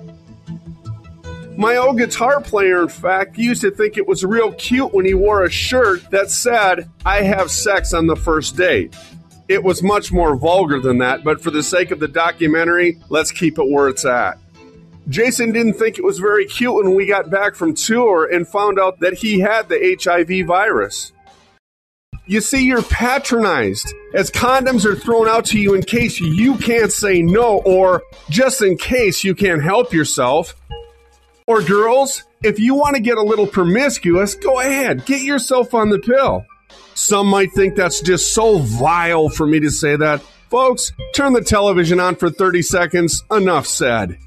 My old guitar player, in fact, used to think it was real cute when he wore a shirt that said, "I have sex on the first date." It was much more vulgar than that, but for the sake of the documentary, let's keep it where it's at. Jason didn't think it was very cute when we got back from tour and found out that he had the H I V virus. You see, you're patronized as condoms are thrown out to you in case you can't say no or just in case you can't help yourself. Or girls, if you want to get a little promiscuous, go ahead, get yourself on the pill. Some might think that's just so vile for me to say that. Folks, turn the television on for thirty seconds. Enough said.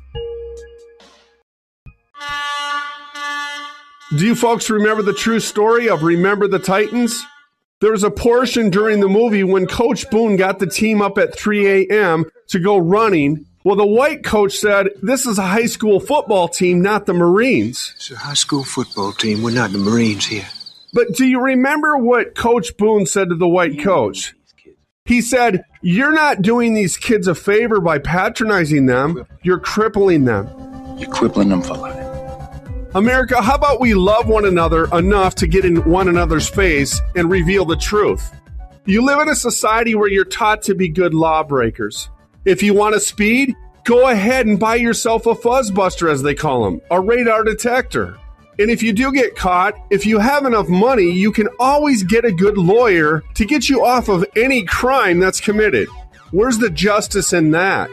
Do you folks remember the true story of Remember the Titans? There was a portion during the movie when Coach Boone got the team up at three a.m. to go running. Well, the white coach said, "This is a high school football team, not the Marines." It's a high school football team. We're not the Marines here. But do you remember what Coach Boone said to the white coach? He said, "You're not doing these kids a favor by patronizing them. You're crippling them." You're crippling them for life. America, how about we love one another enough to get in one another's face and reveal the truth? You live in a society where you're taught to be good lawbreakers. If you want to speed, go ahead and buy yourself a fuzzbuster, as they call them, a radar detector. And if you do get caught, if you have enough money, you can always get a good lawyer to get you off of any crime that's committed. Where's the justice in that?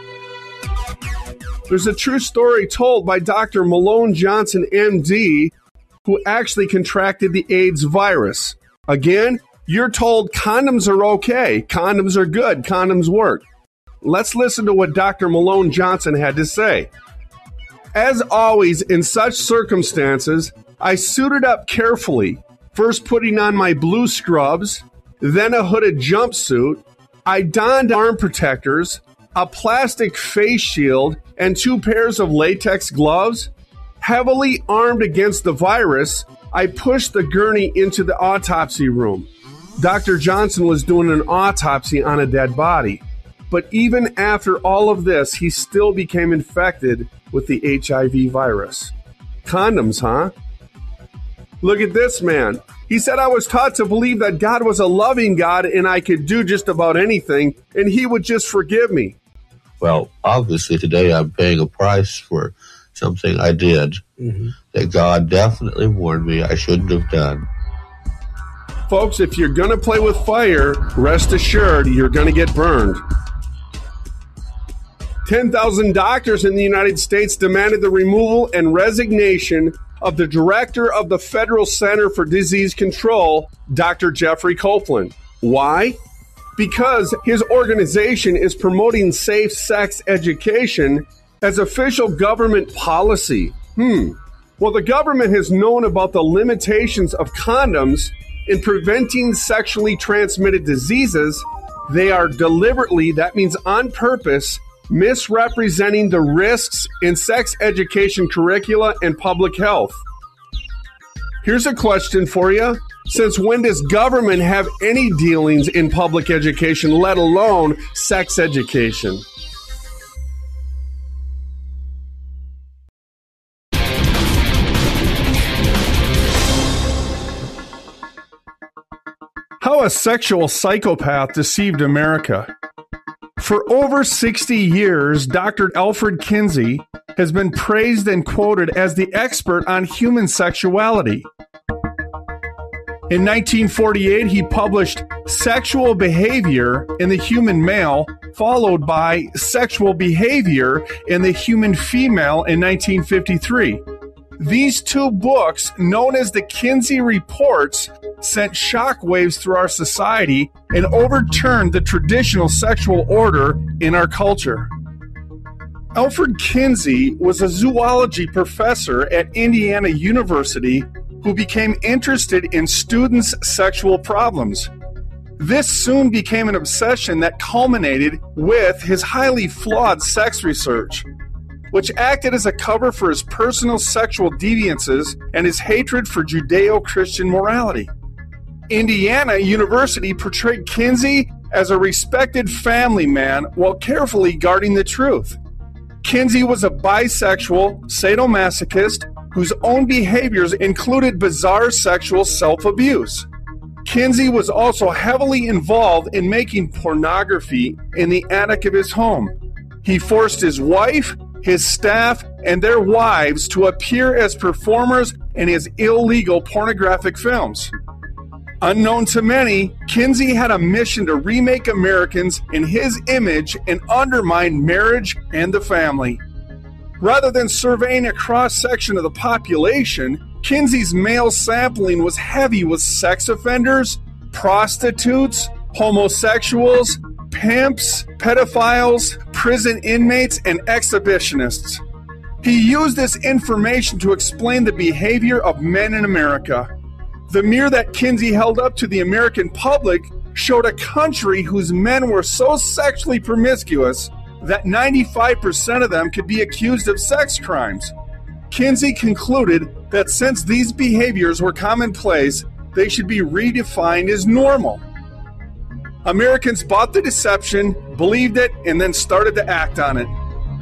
There's a true story told by Doctor Malone Johnson, M D, who actually contracted the AIDS virus. Again, you're told condoms are okay, condoms are good, condoms work. Let's listen to what Doctor Malone Johnson had to say. As always, in such circumstances, I suited up carefully, first putting on my blue scrubs, then a hooded jumpsuit. I donned arm protectors, a plastic face shield, and two pairs of latex gloves. Heavily armed against the virus, I pushed the gurney into the autopsy room. Doctor Johnson was doing an autopsy on a dead body. But even after all of this, he still became infected with the H I V virus. Condoms, huh? Look at this man. He said, "I was taught to believe that God was a loving God and I could do just about anything and he would just forgive me." Well, obviously today I'm paying a price for something I did mm-hmm. that God definitely warned me I shouldn't have done. Folks, if you're going to play with fire, rest assured you're going to get burned. ten thousand doctors in the United States demanded the removal and resignation of the director of the Federal Center for Disease Control, Doctor Jeffrey Copeland. Why? Because his organization is promoting safe sex education as official government policy. Hmm. Well, the government has known about the limitations of condoms in preventing sexually transmitted diseases. They are deliberately, that means on purpose, misrepresenting the risks in sex education curricula and public health. Here's a question for you. Since when does government have any dealings in public education, let alone sex education? how a sexual psychopath deceived America. For over sixty years, Doctor Alfred Kinsey has been praised and quoted as the expert on human sexuality. In nineteen forty-eight, he published Sexual Behavior in the Human Male, followed by Sexual Behavior in the Human Female in nineteen fifty-three. These two books, known as the Kinsey Reports, sent shockwaves through our society and overturned the traditional sexual order in our culture. Alfred Kinsey was a zoology professor at Indiana University who became interested in students' sexual problems. This soon became an obsession that culminated with his highly flawed sex research, which acted as a cover for his personal sexual deviances and his hatred for Judeo-Christian morality. Indiana University portrayed Kinsey as a respected family man while carefully guarding the truth. Kinsey was a bisexual sadomasochist whose own behaviors included bizarre sexual self-abuse. Kinsey was also heavily involved in making pornography in the attic of his home. He forced his wife, his staff, and their wives to appear as performers in his illegal pornographic films. Unknown to many, Kinsey had a mission to remake Americans in his image and undermine marriage and the family. Rather than surveying a cross-section of the population, Kinsey's male sampling was heavy with sex offenders, prostitutes, homosexuals, pimps, pedophiles, prison inmates, and exhibitionists. He used this information to explain the behavior of men in America. The mirror that Kinsey held up to the American public showed a country whose men were so sexually promiscuous that ninety-five percent of them could be accused of sex crimes. Kinsey concluded that since these behaviors were commonplace, they should be redefined as normal. Americans bought the deception, believed it, and then started to act on it.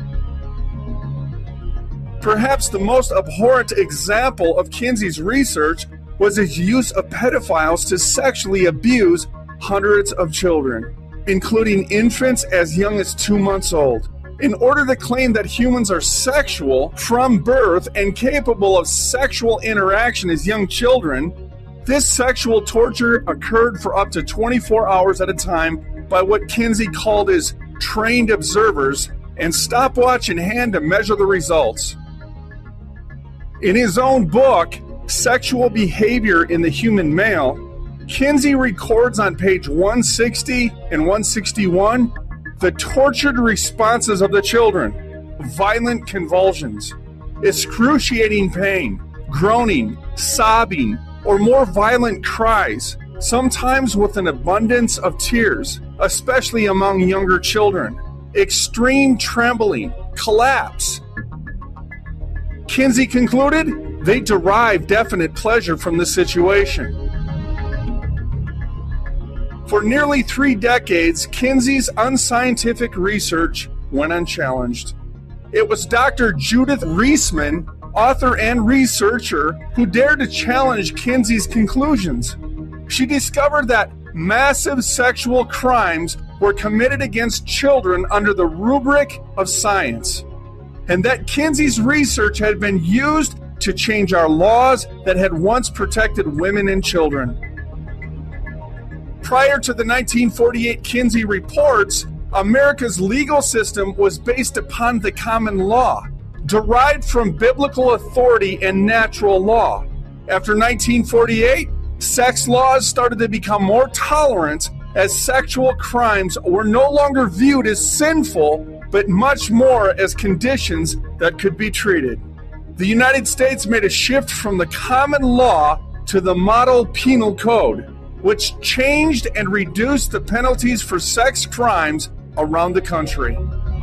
Perhaps the most abhorrent example of Kinsey's research was his use of pedophiles to sexually abuse hundreds of children, including infants as young as two months old. In order to claim that humans are sexual from birth and capable of sexual interaction as young children, this sexual torture occurred for up to twenty-four hours at a time by what Kinsey called his trained observers and stopwatch in hand to measure the results. In his own book, Sexual Behavior in the Human Male, Kinsey records on page one sixty and one sixty-one the tortured responses of the children: violent convulsions, excruciating pain, groaning, sobbing, or more violent cries, sometimes with an abundance of tears, especially among younger children, extreme trembling, collapse. Kinsey concluded they derive definite pleasure from the situation. For nearly three decades, Kinsey's unscientific research went unchallenged. It was Doctor Judith Reisman, author and researcher, who dared to challenge Kinsey's conclusions. She discovered that massive sexual crimes were committed against children under the rubric of science, and that Kinsey's research had been used to change our laws that had once protected women and children. Prior to the nineteen forty-eight Kinsey Reports, America's legal system was based upon the common law, derived from biblical authority and natural law. After nineteen forty-eight, sex laws started to become more tolerant as sexual crimes were no longer viewed as sinful, but much more as conditions that could be treated. The United States made a shift from the common law to the model penal code, which changed and reduced the penalties for sex crimes around the country.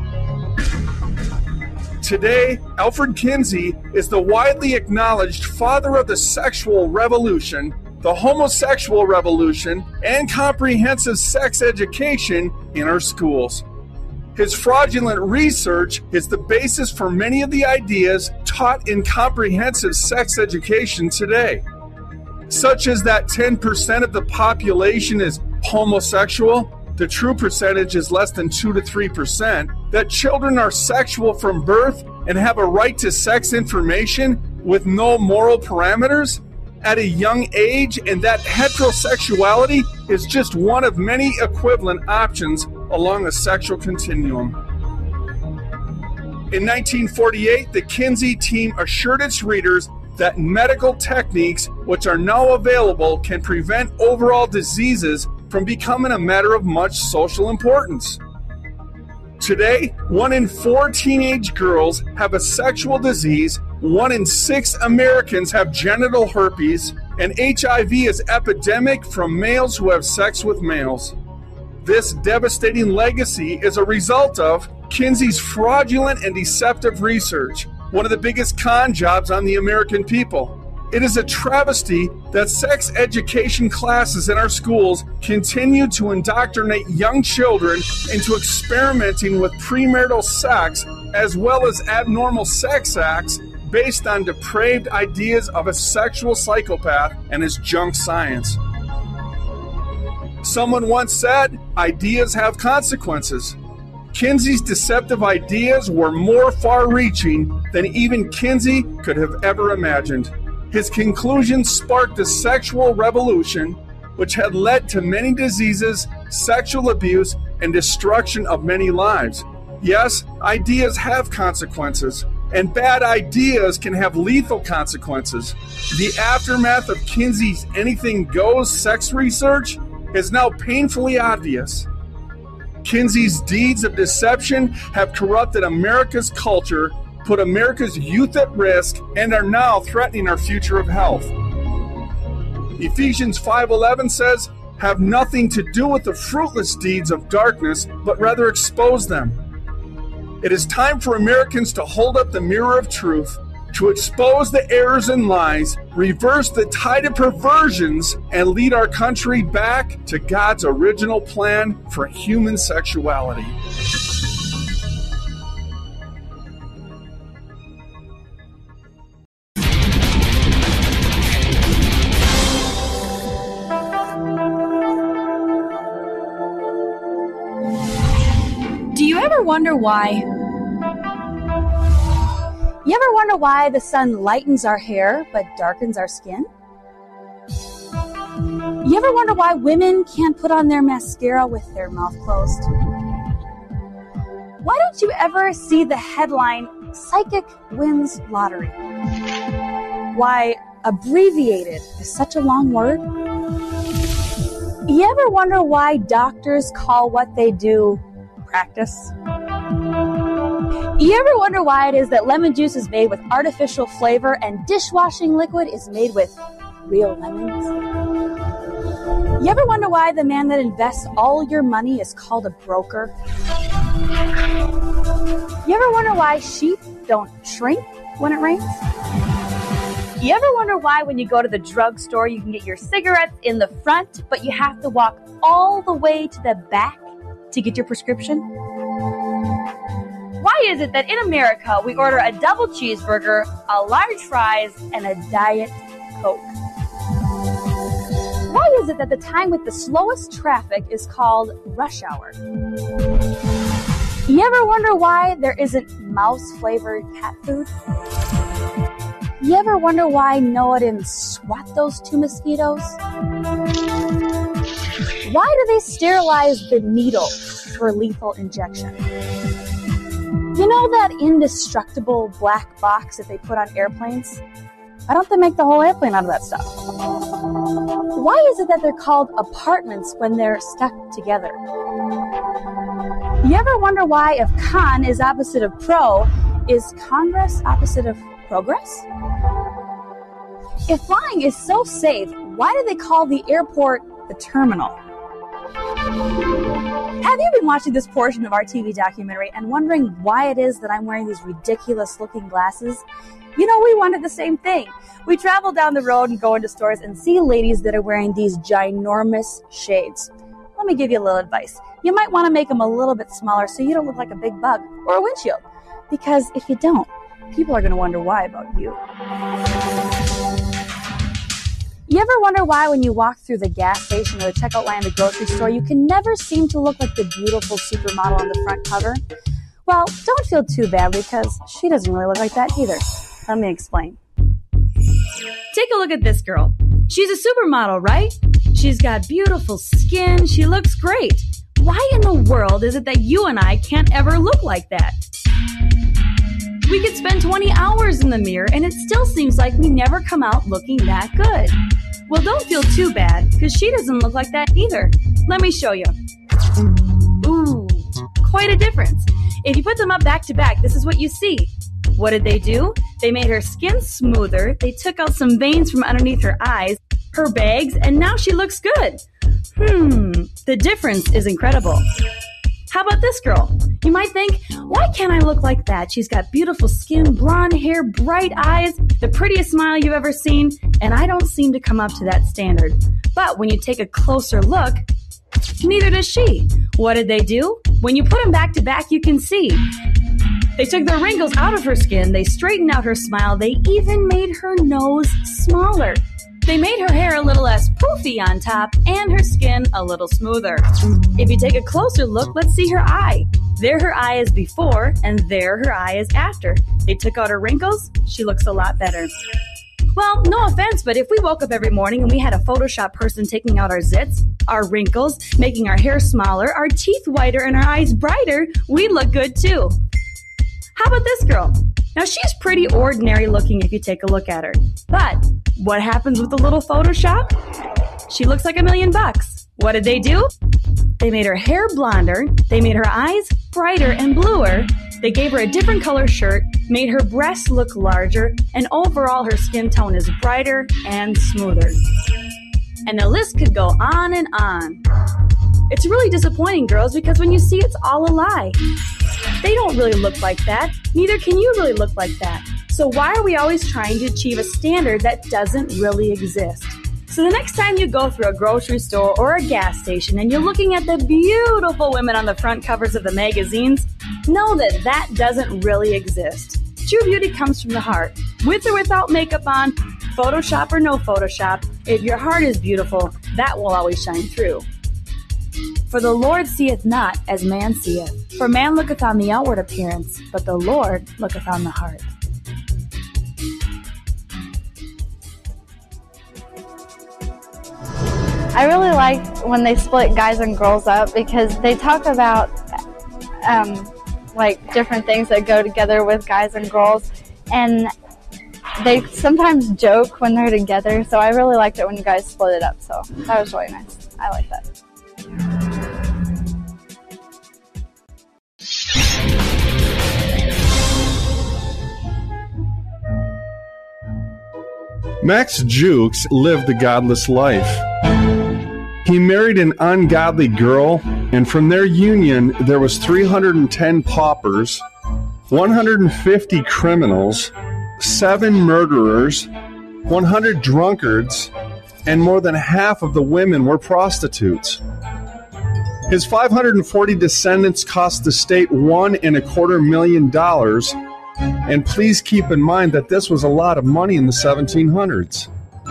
Today, Alfred Kinsey is the widely acknowledged father of the sexual revolution, the homosexual revolution, and comprehensive sex education in our schools. His fraudulent research is the basis for many of the ideas taught in comprehensive sex education today. such as that ten percent of the population is homosexual, the true percentage is less than two to three percent, that children are sexual from birth and have a right to sex information with no moral parameters at a young age, and that heterosexuality is just one of many equivalent options along a sexual continuum. In nineteen forty-eight, the Kinsey team assured its readers that medical techniques which are now available can prevent overall diseases from becoming a matter of much social importance. Today, one in four teenage girls have a sexual disease, one in six Americans have genital herpes, and H I V is epidemic from males who have sex with males. This devastating legacy is a result of Kinsey's fraudulent and deceptive research, one of the biggest con jobs on the American people. It is a travesty that sex education classes in our schools continue to indoctrinate young children into experimenting with premarital sex as well as abnormal sex acts based on depraved ideas of a sexual psychopath and his junk science. Someone once said, ideas have consequences. Kinsey's deceptive ideas were more far-reaching than even Kinsey could have ever imagined. His conclusions sparked a sexual revolution which had led to many diseases, sexual abuse, and destruction of many lives. Yes, ideas have consequences, and bad ideas can have lethal consequences. The aftermath of Kinsey's anything goes sex research is now painfully obvious. Kinsey's deeds of deception have corrupted America's culture, put America's youth at risk, and are now threatening our future of health. Ephesians five eleven says, "Have nothing to do with the fruitless deeds of darkness, but rather expose them." It is time for Americans to hold up the mirror of truth, to expose the errors and lies, reverse the tide of perversions, and lead our country back to God's original plan for human sexuality. Do you ever wonder why? You ever wonder why the sun lightens our hair but darkens our skin? You ever wonder why women can't put on their mascara with their mouth closed? Why don't you ever see the headline, Psychic Wins Lottery? Why abbreviated is such a long word? You ever wonder why doctors call what they do practice? You ever wonder why it is that lemon juice is made with artificial flavor and dishwashing liquid is made with real lemons? You ever wonder why the man that invests all your money is called a broker? You ever wonder why sheep don't shrink when it rains? You ever wonder why when you go to the drugstore you can get your cigarettes in the front, but you have to walk all the way to the back to get your prescription? Why is it that in America we order a double cheeseburger, a large fries, and a Diet Coke? Why is it that the time with the slowest traffic is called rush hour? You ever wonder why there isn't mouse-flavored cat food? You ever wonder why Noah didn't swat those two mosquitoes? Why do they sterilize the needle for lethal injection? You know that indestructible black box that they put on airplanes? Why don't they make the whole airplane out of that stuff? Why is it that they're called apartments when they're stuck together? You ever wonder why if con is opposite of pro, is Congress opposite of progress? If flying is so safe, why do they call the airport the terminal? Have you been watching this portion of our T V documentary and wondering why it is that I'm wearing these ridiculous-looking glasses? You know, we wondered the same thing. We travel down the road and go into stores and see ladies that are wearing these ginormous shades. Let me give you a little advice. You might want to make them a little bit smaller so you don't look like a big bug or a windshield. Because if you don't, people are going to wonder why about you. You ever wonder why when you walk through the gas station or the checkout line at the grocery store, you can never seem to look like the beautiful supermodel on the front cover? Well, don't feel too bad because she doesn't really look like that either. Let me explain. Take a look at this girl. She's a supermodel, right? She's got beautiful skin. She looks great. Why in the world is it that you and I can't ever look like that? We could spend twenty hours in the mirror and it still seems like we never come out looking that good. Well, don't feel too bad because she doesn't look like that either. Let me show you. Ooh, quite a difference. If you put them up back to back, this is what you see. What did they do? They made her skin smoother. They took out some veins from underneath her eyes, her bags, and now she looks good. Hmm, the difference is incredible. How about this girl? You might think, why can't I look like that? She's got beautiful skin, blonde hair, bright eyes, the prettiest smile you've ever seen, and I don't seem to come up to that standard. But when you take a closer look, neither does she. What did they do? When you put them back to back, you can see. They took the wrinkles out of her skin, they straightened out her smile, they even made her nose smaller. They made her hair a little less poofy on top and her skin a little smoother. If you take a closer look, let's see her eye. There her eye is before, and there her eye is after. They took out her wrinkles. She looks a lot better. Well, no offense, but if we woke up every morning and we had a Photoshop person taking out our zits, our wrinkles, making our hair smaller, our teeth whiter, and our eyes brighter, we'd look good too. How about this girl? Now, she's pretty ordinary looking if you take a look at her. But what happens with a little Photoshop? She looks like a million bucks. What did they do? They made her hair blonder, they made her eyes brighter and bluer, they gave her a different color shirt, made her breasts look larger, and overall her skin tone is brighter and smoother. And the list could go on and on. It's really disappointing, girls, because when you see it's all a lie. They don't really look like that. Neither can you really look like that. So why are we always trying to achieve a standard that doesn't really exist? So the next time you go through a grocery store or a gas station and you're looking at the beautiful women on the front covers of the magazines, know that that doesn't really exist. True beauty comes from the heart. With or without makeup on, Photoshop or no Photoshop, if your heart is beautiful, that will always shine through. For the Lord seeth not as man seeth. For man looketh on the outward appearance, but the Lord looketh on the heart. I really like when they split guys and girls up because they talk about um, like different things that go together with guys and girls, and they sometimes joke when they're together, so I really liked it when you guys split it up, so that was really nice. I like that. Max Jukes lived a godless life. He married an ungodly girl, and from their union there was three hundred ten paupers, one hundred fifty criminals, seven murderers, one hundred drunkards, and more than half of the women were prostitutes. His five hundred forty descendants cost the state one and a quarter million dollars, and please keep in mind that this was a lot of money in the seventeen hundreds.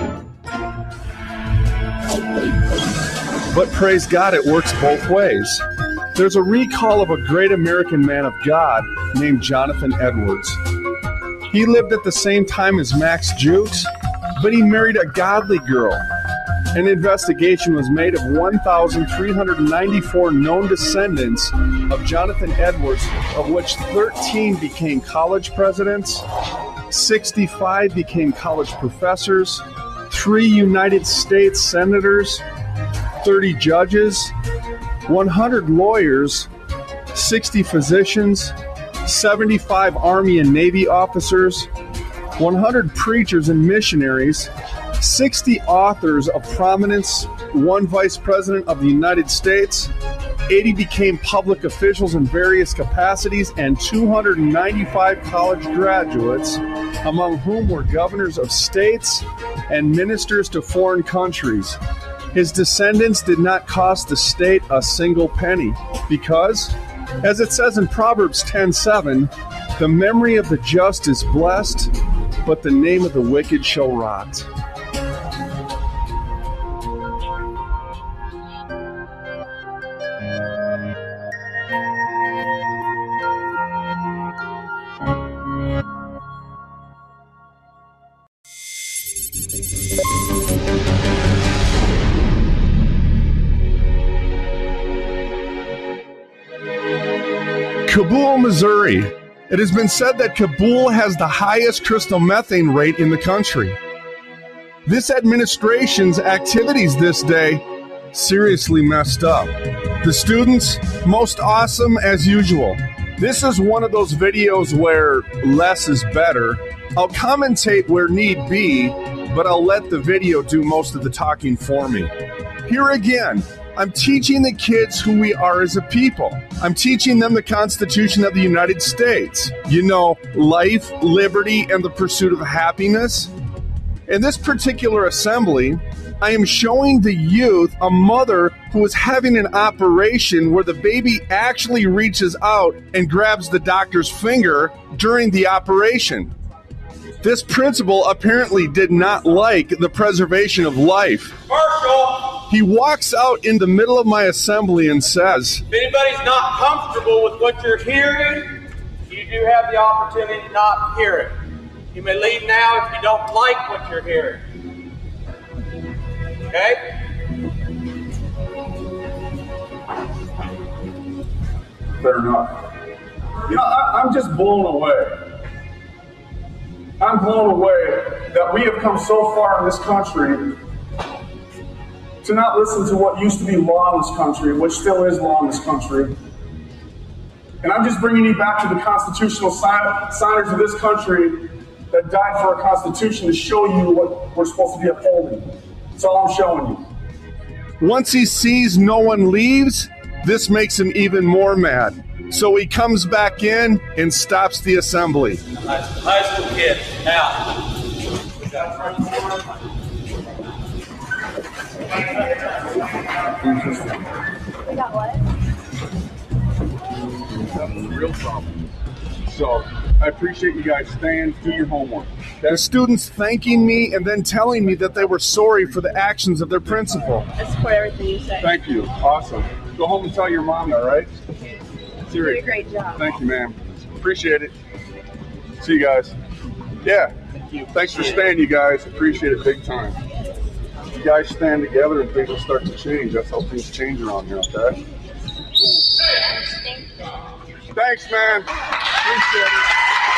But praise God, it works both ways. There's a recall of a great American man of God named Jonathan Edwards. He lived at the same time as Max Jukes, but he married a godly girl. An investigation was made of one thousand three hundred ninety-four known descendants of Jonathan Edwards, of which thirteen became college presidents, sixty-five became college professors, three United States senators, thirty judges, one hundred lawyers, sixty physicians, seventy-five Army and Navy officers, one hundred preachers and missionaries, sixty authors of prominence, one vice president of the United States, eighty became public officials in various capacities, and two hundred ninety-five college graduates, among whom were governors of states and ministers to foreign countries. His descendants did not cost the state a single penny because, as it says in Proverbs ten seven, the memory of the just is blessed, but the name of the wicked shall rot. Kabul, Missouri. It has been said that Kabul has the highest crystal methane rate in the country. This administration's activities this day seriously messed up. The students, most awesome as usual. This is one of those videos where less is better. I'll commentate where need be, but I'll let the video do most of the talking for me. Here again, I'm teaching the kids who we are as a people. I'm teaching them the Constitution of the United States. You know, life, liberty, and the pursuit of happiness. In this particular assembly, I am showing the youth a mother who is having an operation where the baby actually reaches out and grabs the doctor's finger during the operation. This principal apparently did not like the preservation of life. Marshall! He walks out in the middle of my assembly and says, If anybody's not comfortable with what you're hearing, you do have the opportunity to not hear it. You may leave now if you don't like what you're hearing. Okay? Better not. You know, I, I'm just blown away. I'm blown away that we have come so far in this country to not listen to what used to be law in this country, which still is law in this country. And I'm just bringing you back to the constitutional sign- signers of this country that died for our Constitution to show you what we're supposed to be upholding. That's all I'm showing you. Once he sees no one leaves, this makes him even more mad. So he comes back in and stops the assembly. High school kids, out. We got what? Real problem. So I appreciate you guys staying, do your homework. The students thanking me and then telling me that they were sorry for the actions of their principal. I support everything you say. Thank you. Awesome. Go home and tell your mom, all right? You did a great job. Thank you, ma'am. Appreciate it. See you guys. Yeah. Thank you. Thanks for staying, you guys. Appreciate it big time. You guys stand together and things will start to change. That's how things change around here, okay? Cool. Thanks, man. Appreciate it.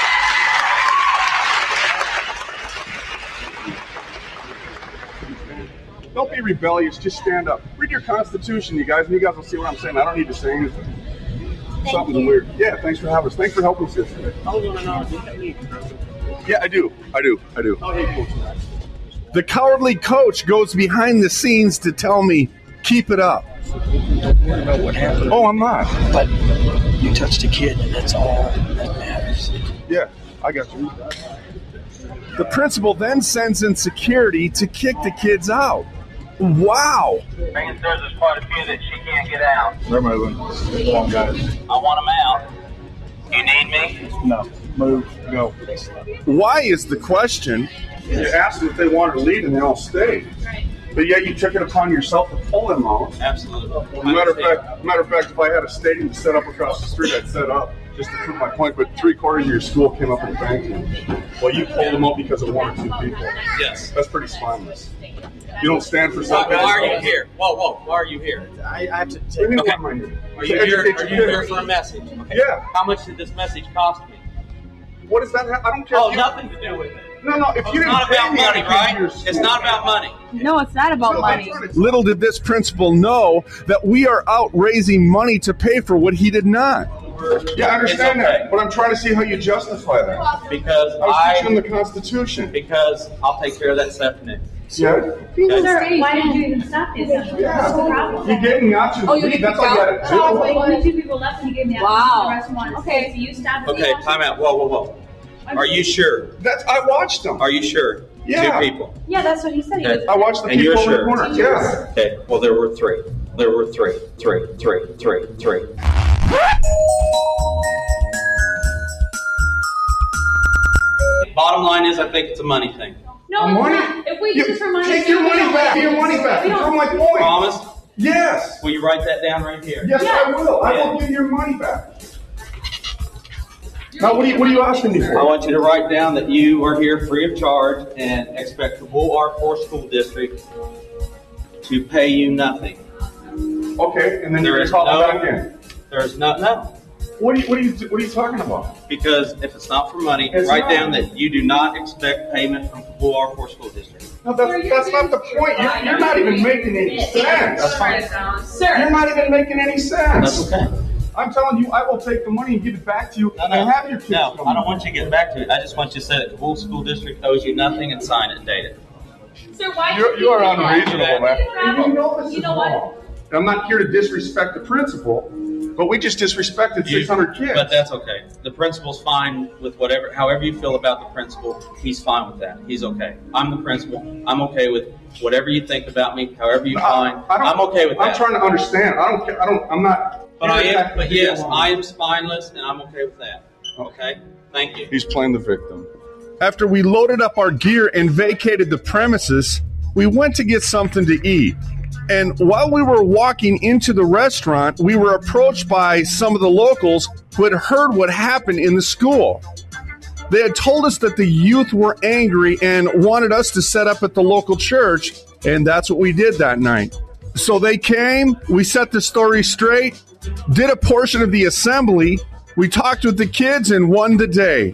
Don't be rebellious. Just stand up. Read your Constitution, you guys, and you guys will see what I'm saying. I don't need to say anything. Thank Something's you. weird. Yeah, thanks for having us. Thanks for helping us yesterday. I was gonna know if you had me. Yeah, I do. I do. I do. Oh, hey, cool. The cowardly coach goes behind the scenes to tell me, keep it up. Don't worry about what happened. Oh, I'm not. But you touched a kid, and that's all that matters. Yeah, I got you. The principal then sends in security to kick the kids out. Wow. Megan says there's quite a few that she can't get out. Where am I going? Come on, guys. I want them out. You need me? No. Move. Go. Why is the question? You asked them if they wanted to leave, and they all stayed. But yet you took it upon yourself to pull them out. Absolutely. Matter of fact, matter of fact, if I had a stadium to set up across the street, I'd set up just to prove my point. But three quarters of your school came up and thanked you. Well, you pulled them out because of one or two people. Yes. That's pretty spineless. You don't stand for Why, something. why are you here? Whoa, whoa. Why are you here? I, I have to What take do you mean, Okay. why am I here? Are you To here? educate Are you your here kids. for a message? Okay. Yeah. How much did this message cost me? What does that have? I don't care. Oh, if you, nothing to do with it. No, no. If Oh, you it's didn't not pay about me money, anything for your right? school- It's not about money. No, it's not about No, I'm money. trying to- Little did this principal know that we are out raising money to pay for what he did not. Yeah, I understand It's okay. that, but I'm trying to see how you justify that. Because I was teaching I, them the Constitution. because I'll take care of that this afternoon. Yeah. Sir, why did you even stop the assembly? What's the problem? You gave me the option to Oh, you leave. didn't That's all you kick had to out? do. Oh, only two people left and you gave me the Wow. option. The rest wanted to stay, so you stopped the Okay, time out. Whoa, whoa, whoa. Are you sure? That's I watched them. Are you sure? Yeah. Two people. Yeah, that's what he said. He Okay. was. I watched the And people you're in the sure? corner. Yeah. Okay, well, there were three. There were three, three, three, three, three. Bottom line is, I think it's a money thing. No, it's Money? not. If we You- do this for money, take your we money don't- back. Get your money back. we don't- Prove my point. Promise? Yes. Will you write that down right here? Yes, I will. I Yeah. will give your money back. Now, what are you, what are you asking me I for? want you to write down that you are here free of charge and expect the Bull R four School District to pay you nothing. Okay, and then you're There going is to call no- me back in. There's no, no. What are you, what are you, what are you talking about? Because if it's not for money, It's write not. down that you do not expect payment from Kabul R four School District. No, that's, that's not the point. You're, you're not even making any sense. That's fine. Sir. You're not even making any sense. That's okay. I'm telling you, I will take the money and give it back to you No, no, and have your kids no, come. I don't want you to get back to it. I just want you to say that Kabul School District owes you nothing and sign it and date it. Sir, why You're, you are unreasonable, man. You You know this You is know what? wrong. I'm not here to disrespect the principal, but we just disrespected You- six hundred kids. But that's okay. The principal's fine with whatever, however you feel about the principal, he's fine with that. He's okay. I'm the principal. I'm okay with whatever you think about me, however you No, find. I don't- I'm okay with that. I'm trying to understand. I don't. care- I don't. I'm not. But I here to am, but attack yes, anyone. I am spineless and I'm okay with that. Okay? Thank you. He's playing the victim. After we loaded up our gear and vacated the premises, we went to get something to eat. And while we were walking into the restaurant, we were approached by some of the locals who had heard what happened in the school. They had told us that the youth were angry and wanted us to set up at the local church, and that's what we did that night. So they came, we set the story straight, did a portion of the assembly, we talked with the kids, and won the day.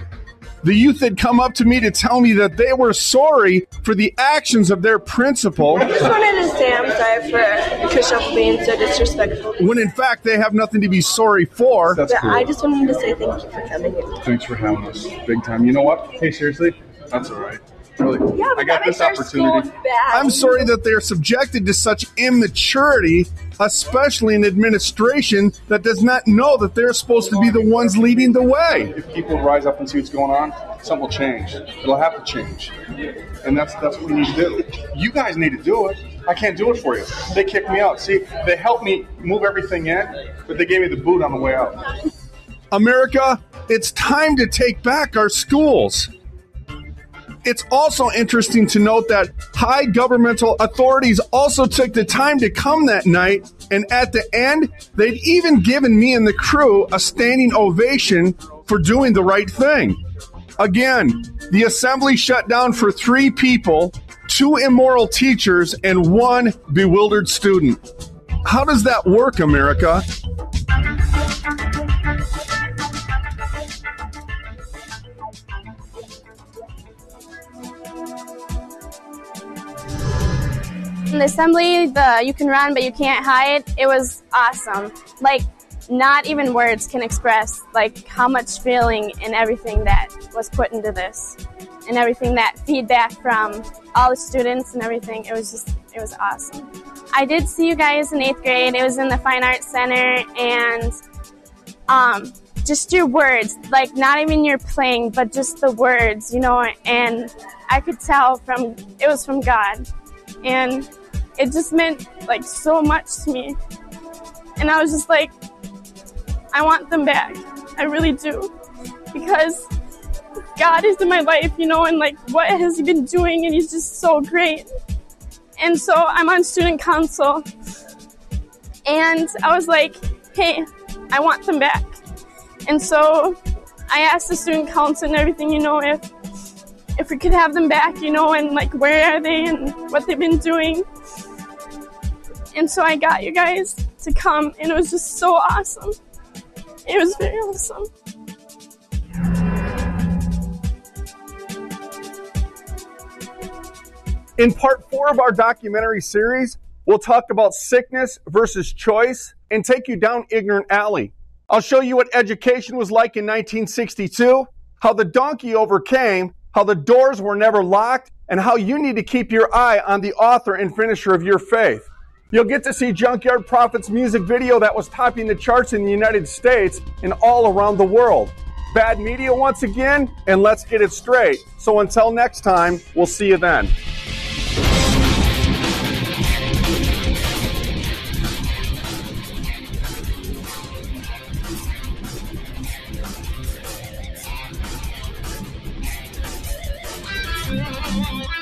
The youth had come up to me to tell me that they were sorry for the actions of their principal, I just wanted to say I'm sorry for Christoph being so disrespectful. when in fact they have nothing to be sorry for. But I just wanted to say thank you for coming in. Thanks for having us. Big time. You know what? Hey, seriously, that's all right. Really, Yeah, but I got that this makes our opportunity. school bad. I'm sorry that they're subjected to such immaturity, especially in administration that does not know that they're supposed to be the ones leading the way. If people rise up and see what's going on, something will change. It'll have to change, and that's that's what we need to do. You guys need to do it. I can't do it for you. They kicked me out. See, they helped me move everything in, but they gave me the boot on the way out. America, it's time to take back our schools. It's also interesting to note that high governmental authorities also took the time to come that night, and at the end, they'd even given me and the crew a standing ovation for doing the right thing. Again, the assembly shut down for three people, two immoral teachers, and one bewildered student. How does that work, America? In the assembly, the you can run but you can't hide, it was awesome. Like, not even words can express like how much feeling and everything that was put into this, and everything that feedback from all the students and everything. It was just, it was awesome. I did see you guys in eighth grade. It was in the Fine Arts Center, and um, just your words, like not even your playing, but just the words, you know. And I could tell from it was from God, and it just meant like so much to me. And I was just like, I want them back. I really do. Because God is in my life, you know, and like what has He been doing, and He's just so great. And so I'm on student council, and I was like, hey, I want them back. And so I asked the student council and everything, you know, if if we could have them back, you know, and like where are they and what they've been doing. And so I got you guys to come, and it was just so awesome. It was very awesome. In part four of our documentary series, we'll talk about sickness versus choice and take you down ignorant alley. I'll show you what education was like in nineteen sixty-two, how the donkey overcame, how the doors were never locked, and how you need to keep your eye on the author and finisher of your faith. You'll get to see Junkyard Prophet's music video that was topping the charts in the United States and all around the world. Bad media once again, and let's get it straight. So until next time, we'll see you then. Thank you.